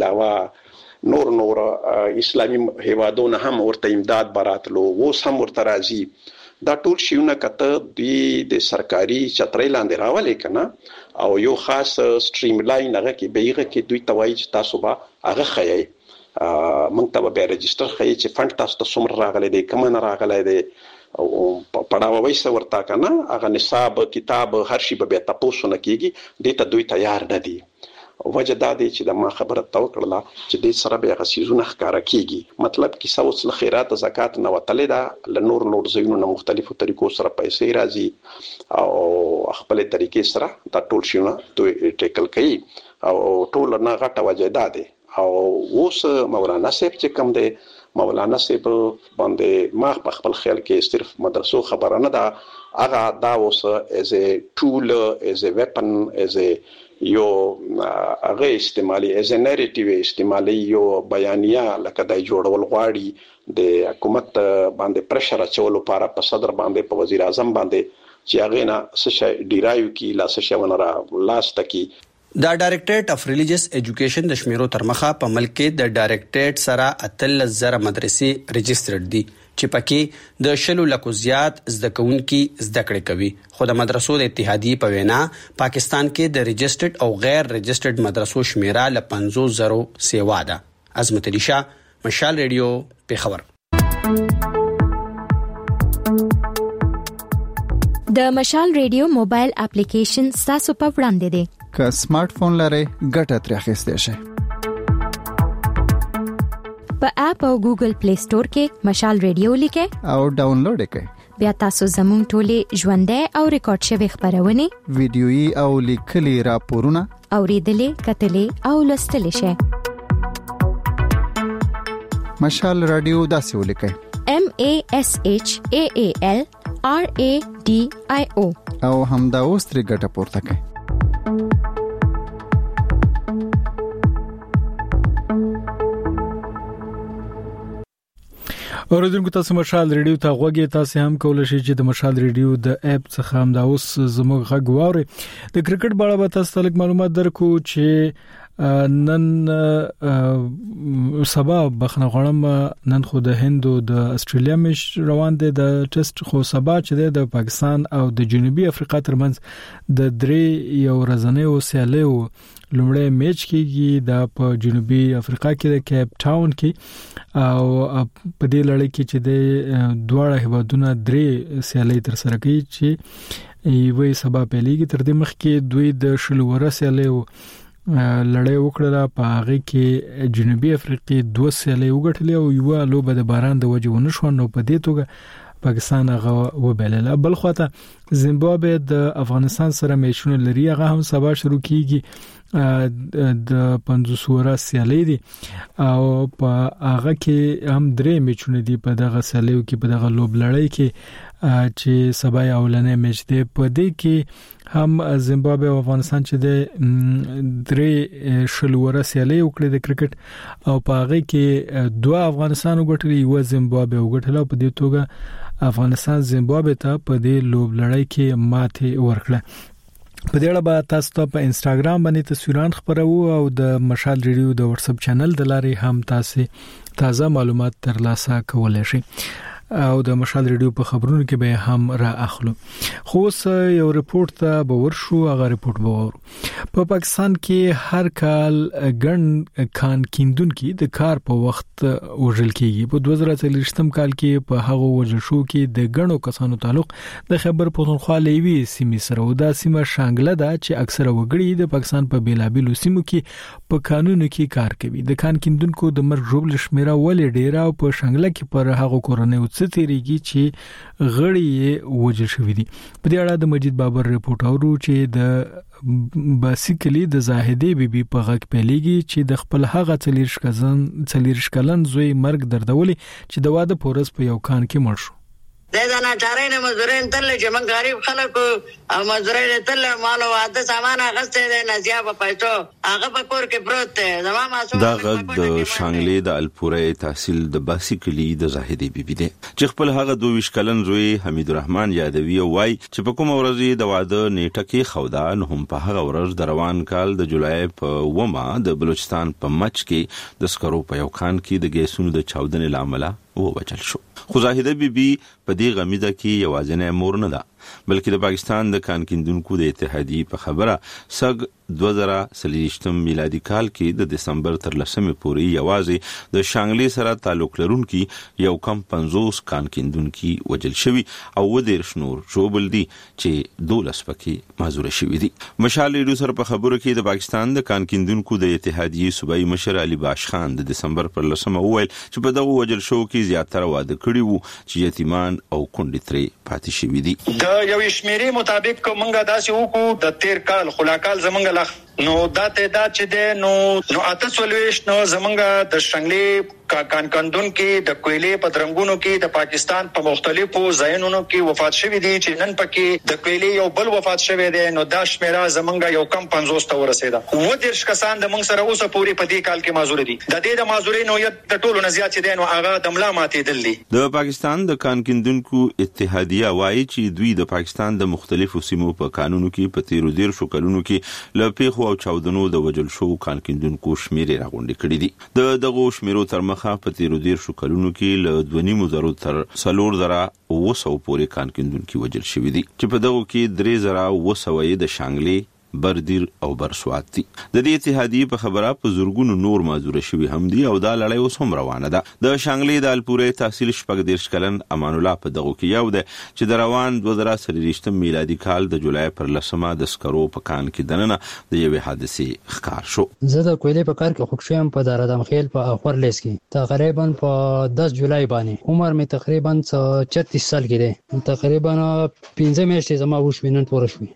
علاوه نور نور اسلامي هیوادونه هم ورته امداد براتلو، اوس هم ورته راځي. دا ټول شیونه کته د سرکاري چترۍ لاندې راولې کنه او یو خاص سټریم لاین هغه کې بیغه کې دوی توای چې تاسو به هغه خایي موږ ته به ريجستر خي چې فند تاسو ته څومره راغلي دی کوم نه راغلي دی او پړاو وایسه ورتا کنه هغه نصاب کتاب هر شي به تاسو نه کیږي د ته دوی تیار نه دي وجه دا دی چې د ما خبره تو کړله چې د سره به غسیزونه ښکارا کیږي مطلب کې سوس له خیرات زکات نه وتلې دا ل نور نور زینو مختلفو طریقو سره پیسې راځي او خپل طریقې سره دا ټول شیونه دوی ټیکل کوي او ټول نه غټه وجه دا دی او اوس مولانا صاحب چې کوم دی مولانا صاحب باندې ما په خپل خیال کې صرف مدرسو خبره نه ده هغه دا اوس از ا ټول از ا ویپن از ا یو هغه استعمالي از ا نریټیو استعمالي یو بیانیه لکه د جوړول غواړي د حکومت باندې پرشر اچول لپاره په صدر باندې په وزیر اعظم باندې چې هغه نه څه ډیرایو کی لا څه ونرا لاست کی دا ډایریکټریټ اف ریلیجیس ایجوکیشن د شمیرو تر مخه په ملک کې د ډایریکټریټ سره اتل زره مدرسې ريجسترډ دي چې پکې د شلو لکو زیات زده کوونکي زده کړې کوي خو د مدرسو د اتحادیې په وینا پاکستان کې د ريجسترډ او غیر ريجسترډ مدرسو شمیره ل پنځوس زره سیوا ده عظمت علي شاه مشال ریډیو پیښور د مشال ریډیو موبایل اپلیکیشن تاسو په وړاندې دی که سمارټ فون لرئ ګټه ترې اخیستئ شئ په اپ او ګوګل پلی سٹور کې مشال ریډیو لیکئ او ډاونلوډ کړئ بیا تاسو زموږ ټولې ژوندۍ او ریکارډ شوی خبرونه ویډیويي او لیکلي راپورونه اوریدلې کتلې او لوستلې شئ مشال رادیو داسې ولیکئ M A S H A A L R A D I O او همدا اوس ترې ګټه پورته کړئ اوریدونکو تاسو مشال ریډیو ته غوږی تاسو هم کولای شئ چې د مشال ریډیو د اپ څخه هم دا اوس زموږ غږ واورئ د کرکټ په اړه به تاسو ته معلومات درکو چې نن سبا بخنه غړم نن خو د هندو د استرالیا مش روان دي د ټیسټ خو سبا چې د پاکستان او د جنوبي افریقا ترمنځ د درې یو ورځنۍ وسیاله لومړی میچ کېږي د په جنوبي افریقا کې د کیپ ټاون کې او په دې لړۍ کې چې د دواړه هیوادونو درې سیالۍ تر سره کوي چې یوې سبا پیلېږي تر دې مخکې دوی د شلوره سیالۍ لړۍ وکړه په هغه کې جنوبي افریقا دوه سیالۍ وګټلې او یو لوبه د باران د وجې ونه شو نو په دې توګه پاکستان هغه وبلل بل خواته زیمبابوے د افغانستان سره میچونه لري هغه هم سبا شروع کیږي د پنځوس ورځې سیالۍ دي او په هغه کې هم درې میچونه دي په دغه سیالیو کې په دغه لوب لړۍ کې چې سبا اولنې میچ دی په دې کې هم زیمبابوے او افغانستان چې د درې شلوره سیالۍ وکړي د کرکټ او په هغه کې دوه افغانستان وګټلي یو زیمبابوے وګټل په دې توګه افغانستان زیمبابوے ته په دې لوب لړۍ کې ماته ورکړه په دې اړه به تاسو ته په انستګرام باندې تصویران خبرو او د مشال ریډیو د واتس اپ چینل د لارې هم تاسو تازه معلومات ترلاسه کولای شئ او د مشال ریډیو په خبرونو کې به هم را اخلو خو یو ریپورت ته به ورشو هغه ریپورت به ورو په پاکستان کې هر کال ګڼ کان کیندونکو د کار په وخت وژل کیږي په دوه زره څلوېښتم کال کې په هغه وژل شو کې د ګڼو کسانو تعلق د خیبر پښتونخوا لوي سیمې سره و دا سیمه شانګله ده چې اکثره وګړي د پاکستان په بیلابیلو سیمو کې په قانونو کې کار کوي د کان کیندونکو د مرګ ژوبل شمیره ولې ډیره او په شانګله کې پر هغه کورنۍ تیریږي چې غړي وجل شوې دي په دې اړه د مجید بابر ریپورت اورو چې د باسیکلی د زاهدی بیبي په غږ پیلېږي چې د خپل هغه څلیر شکلن څلیر شکلن زوی مرګ دردولي چې د واده پورس په یو کان کې مړ شو د زنا چارې نه مزدورین تل چې من غریب خلک او مزدورین تل مال او عادت سامان غسته د نزیاب پېټو هغه په کور کې پروت دی زما ماسوم دا غږ د شانګلې د الپورې تحصیل د باسیکلی د زاهدی بیبي دی چې خپل هغه دوه وشکلن زوی حمید الرحمن یادوي او وای چې په کوم ورځ د واده نیټه کې خودا نه هم په هغه ورځ د روان کال د جولای په ومه د بلوچستان په مچ کې د سکرو په یو کان کې د ګیسونو د چاودنې لامل و وچل شو خو زاهده بیبي په دې غمیده کې یوازینه مور نه ده بلکې د پاکستان د کان کیندونکو د اتحادیې په خبره سګ دوه زره څلوېښتم میلادي کال کې د دسمبر تر لسمې پورې یوازې د شانګلې سره تعلق لرونکي یو کم پنځوس کان کیندونکي وجل شوي او ودېرش نور ژوبل دي چې دولس پکې معذور شوي دي. مشال ریډیو سره په خبرو کې د پاکستان د کان کیندونکو د اتحادیې صوبایي مشر علي باش خان د دسمبر پر لسمه وویل چې په دغه وجل شو کې زیاتره واده کړي وو چې یتیمان او کونډې ترې پاتې شوي دي. د یو شمیرې مطابق کومه داسې وکړو د تیر کال خلاکال زمونږ نو دا تعداد چې ده نو نو اته څلوېښت نو زمونږ د شنګلې کان کندون کې د کویلې په درنګونو کې د پاکستان په مختلفو ځایونو کې وفات شوي دي چې نن پکې د کویلې یو بل وفات شوی دی. نو دا شمیره زمونږ یو کم پنځوس ته ورسېده. و دېرش کسان د موږ سره اوسه پورې په دې کال کې معذور دي. د دې د معذورۍ نوعیت د ټولو نه زیات دی نو هغه د ملا ماتېدل دي. د پاکستان د کان کیندونکو اتحادیه وایي چې دوی د پاکستان د مختلفو سیمو په قانونو کې په تیرو دېرشو کلونو کې له پیښو او چاودنو د وجل شو کان کیندونکو شمیرې راغونډې کړې دي. د دغو شمیرو تر مخه په تیرو دېرشو کلونو کې له دوه نیمو زرو تر څلور زره اوه سوه پورې کان کیندونکي وجل شوي دي چې په دغو کې درې زره اوه سوه یې د شانګلې بردیر او برسوات دي. د دې اتحادیې په خبره په زورګونو نور معذور شوي هم دي او دا لړۍ اوس هم روانه ده. د شانګلې د الپورې تحصیل شپږ دېرش کلن امان الله په دغو کې یو دی چې د روان دوه زره څلوېښتم میلادي کال د جولای پر لسمه د سکرو په کان کې دننه د یوې حادثې ښکار شو. زه د کویلې په کار کې خوښ شوم په دارادم خیل په خورلیس کې تقریبا په دس جولای باندې. عمر مې تقریبا چتیس سال کې دی. تقریبا پنځه میاشتې زما وشوي نن پوره شوي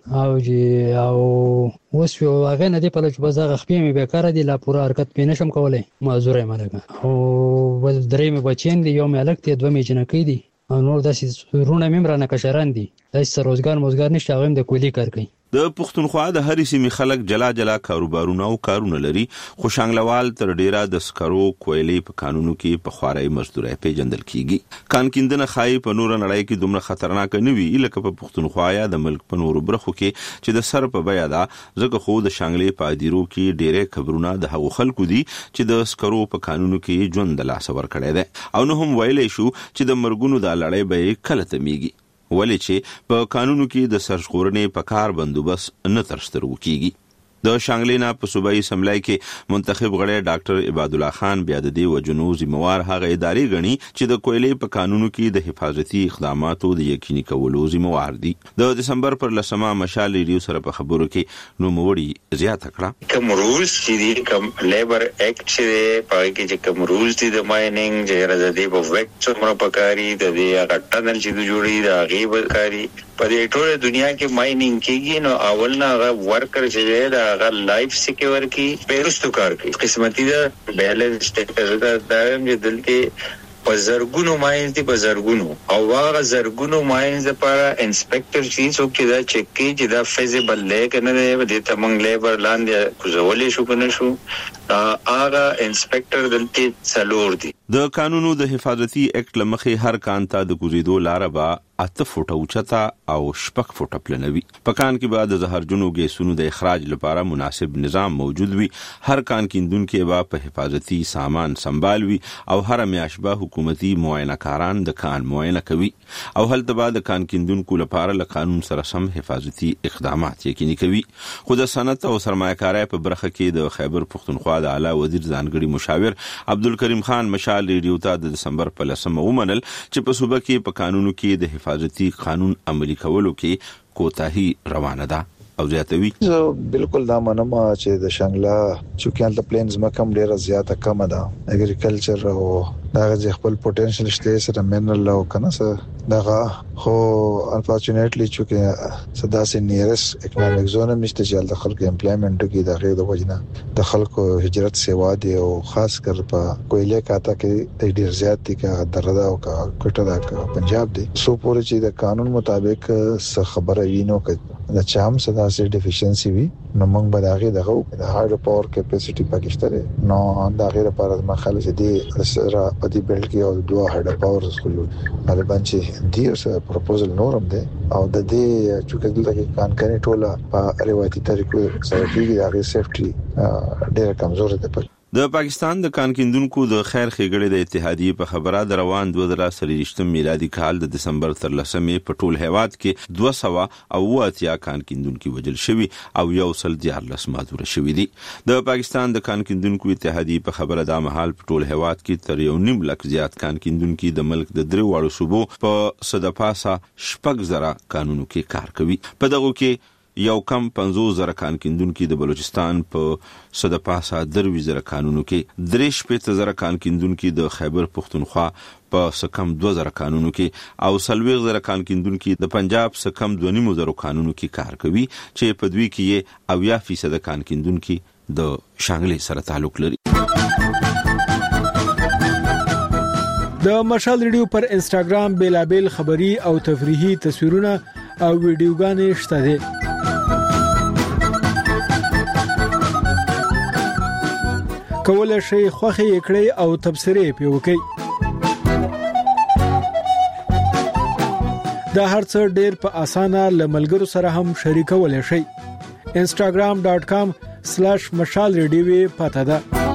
او او اوس یو هغه نه دی په لږ بزاغه خپې مې بیکاره دي لا پوره حرکت پې نشم کولای معذور یم لکه او بل درې مې بچین دي یو مې الګ دی دوه مې جنکې دي او نور داسې رونه مې مرانه کشران دي داسې روزګار موزګار نشته هغه د کولی کار کوي. د پښتونخوا د هرې سیمې خلک جلا جلا کاروبارونه او کارونه لري خو شانګلوال تر ډیره د سکرو کویلې په قانونو کې په خوارۍ مزدورۍ پیژندل کیږي. کان کیندنه خای په نور نړۍ کې دومره خطرناک نه وي لکه په پښتونخوا یا د ملک په نورو برخو کې چې د سر په بیا ده ځکه خو د شانګلې په ادیرو کې ډیره خبرونه د هغو خلکو دي چې د سکرو په قانونو کې ژوند د لاس ور کړی دی او نو هم ویلې شو چې د مرګونو د لړۍ به کله تمیږي ولې چې په قانونو کې د سرغړونې په کار بندوبست نه تر سترګو کیږي. د شانګلینا په صوبایي اسمبلی کې منتخب غړی ډاکټر عباد الله خان بیا د دې وجنو ذمہوار هغه ادارې غني چې د کویلې په قانونو کې د حفاظتي اقداماتو د یقیني کولو ذمہوار دي. د دسمبر پر لسمه مشال ریډیو سره په خبرو کې نوموړي زیاته کړه کوم رولز چې کوم لیبر اکټ چې پاره کې چې کوم رولز دي د مایننګ چې راځي په وکټ څومره پکاري د دې غټنل چې جوړي د غیب کاری په دې ټوله دنیا کې مایننګ کېږي نو اول نه هغه ورکر چې دا هغه لایف سکیور کی پیرستو کار کوي قسمتي دا بیلنس سټیټس دا دایم چې دلته بزرګونو ماینز دي بزرګونو او هغه زرګونو ماینز لپاره انسپکټر چی څوک چې دا چک کوي چې دا فیزیبل لیک نه دی د تمنګ لیبر لاندې کوزولې شو کنه شو هغه انسپکټر دلته څلور دي. د قانونو د حفاظتي اکټ لمخې هر کان ته د کوزیدو لار به اته فوټه اوچته او شپږ فوټه پلنوي. په کان کې به د زهرجنو ګیسونو د اخراج لپاره مناسب نظام موجود وي. هر کان کیندونکي به په حفاظتي سامان سنبال وي او هر میاشت به حکومتي معاینه کاران د کان معاینه کوي او هلته به د کان کیندونکو لپاره له قانون سره سم حفاظتي اقدامات یقیني کوي. خو د صنعت او سرمایه‌کارۍ په برخه کې د خیبر پښتونخوا د اعلی وزیر ځانګړي مشاور عبدالکریم خان مشال ریډیو ته د دسمبر په لسمه ومنل چې په صوبه کې په قانونو کې د حفاظتي قانون عملي کولو کې کوتاهي روانه ده او زیاتوي. زه بالکل دا منم چې د شانګلا چوکیان د پلینز مکم ډیره زیاته کم ده اګریکلچر او دا غي خپل پوتنشل شته سره منرل او کنه سره دغه خو انفورچونټلی چې صدا سي نیرس اکونومیک زون مشته چې د خلکو امپلایمنت کې د غیر د وجنه د خلکو هجرت سیوا دی او خاص کر په کویلې کاته کې د ډیر زیات دي کا دردا او کا کوټه دا پنجاب دی سو پورې چې د قانون مطابق څه خبره وینو د چام صدا سي ډیفیشنسي وي نو موږ به داغه دغه د هایډرو پاور کیپاسټي پاکستان نو داغه لپاره د مخالفه دي سره په دې بلډ کې او دوه هایډرو پاور سکول غالبا چې دی اوس پروپوزل نورم دی او د دې چې دلته کان کوي ټوله په روایتي طریقو سره کېږي هغه سیفټي ډېر کمزور ده. د پاکستان د کان کیندونکو د خیر ښېګړې د اتحادیې په خبره د روان دوه زره څلوېښتم میلادي کال د دسمبر تر لسمې په ټول هیواد کې دوه سوه اووه اتیا کان کیندونکي وژل شوي او یو سل دیارلس معذوره شوي دي. د پاکستان د کان کیندونکو اتحادیې په خبره دا مهال په ټول هیواد کې تر یو نیم لک زیات کان کیندونکي د ملک د درې واړو صوبو په صدپاسه شپږ زره کانونو کې کار کوي. په دغه کې یو کم پنځوس زره کان کیندونکي د بلوچستان په صدپاسه دروي زره کانونو کې، درې شپېته زره کان کیندونکي د خیبر پختونخوا په سکم دوه زره کانونو کې او څلوېښت زره کان کیندونکي د پنجاب سکم دوه نیم زره کانونو کې کار کوي چې په دوی کې یې اویا فیصد کان کیندونکي د شانګلې سره تعلق لري. د مشال ریډیو پر انستګرام بیلابل خبری او تفریحي تصویرونه او ویډیوګانې شته دي. کولای شئ خوښي کړئ او تبصرې پې وکړئ. دا هرڅه ډېر په اسانه له ملګرو سره هم شریکولای شئ. instagram dot com slash mashal radio پته ده.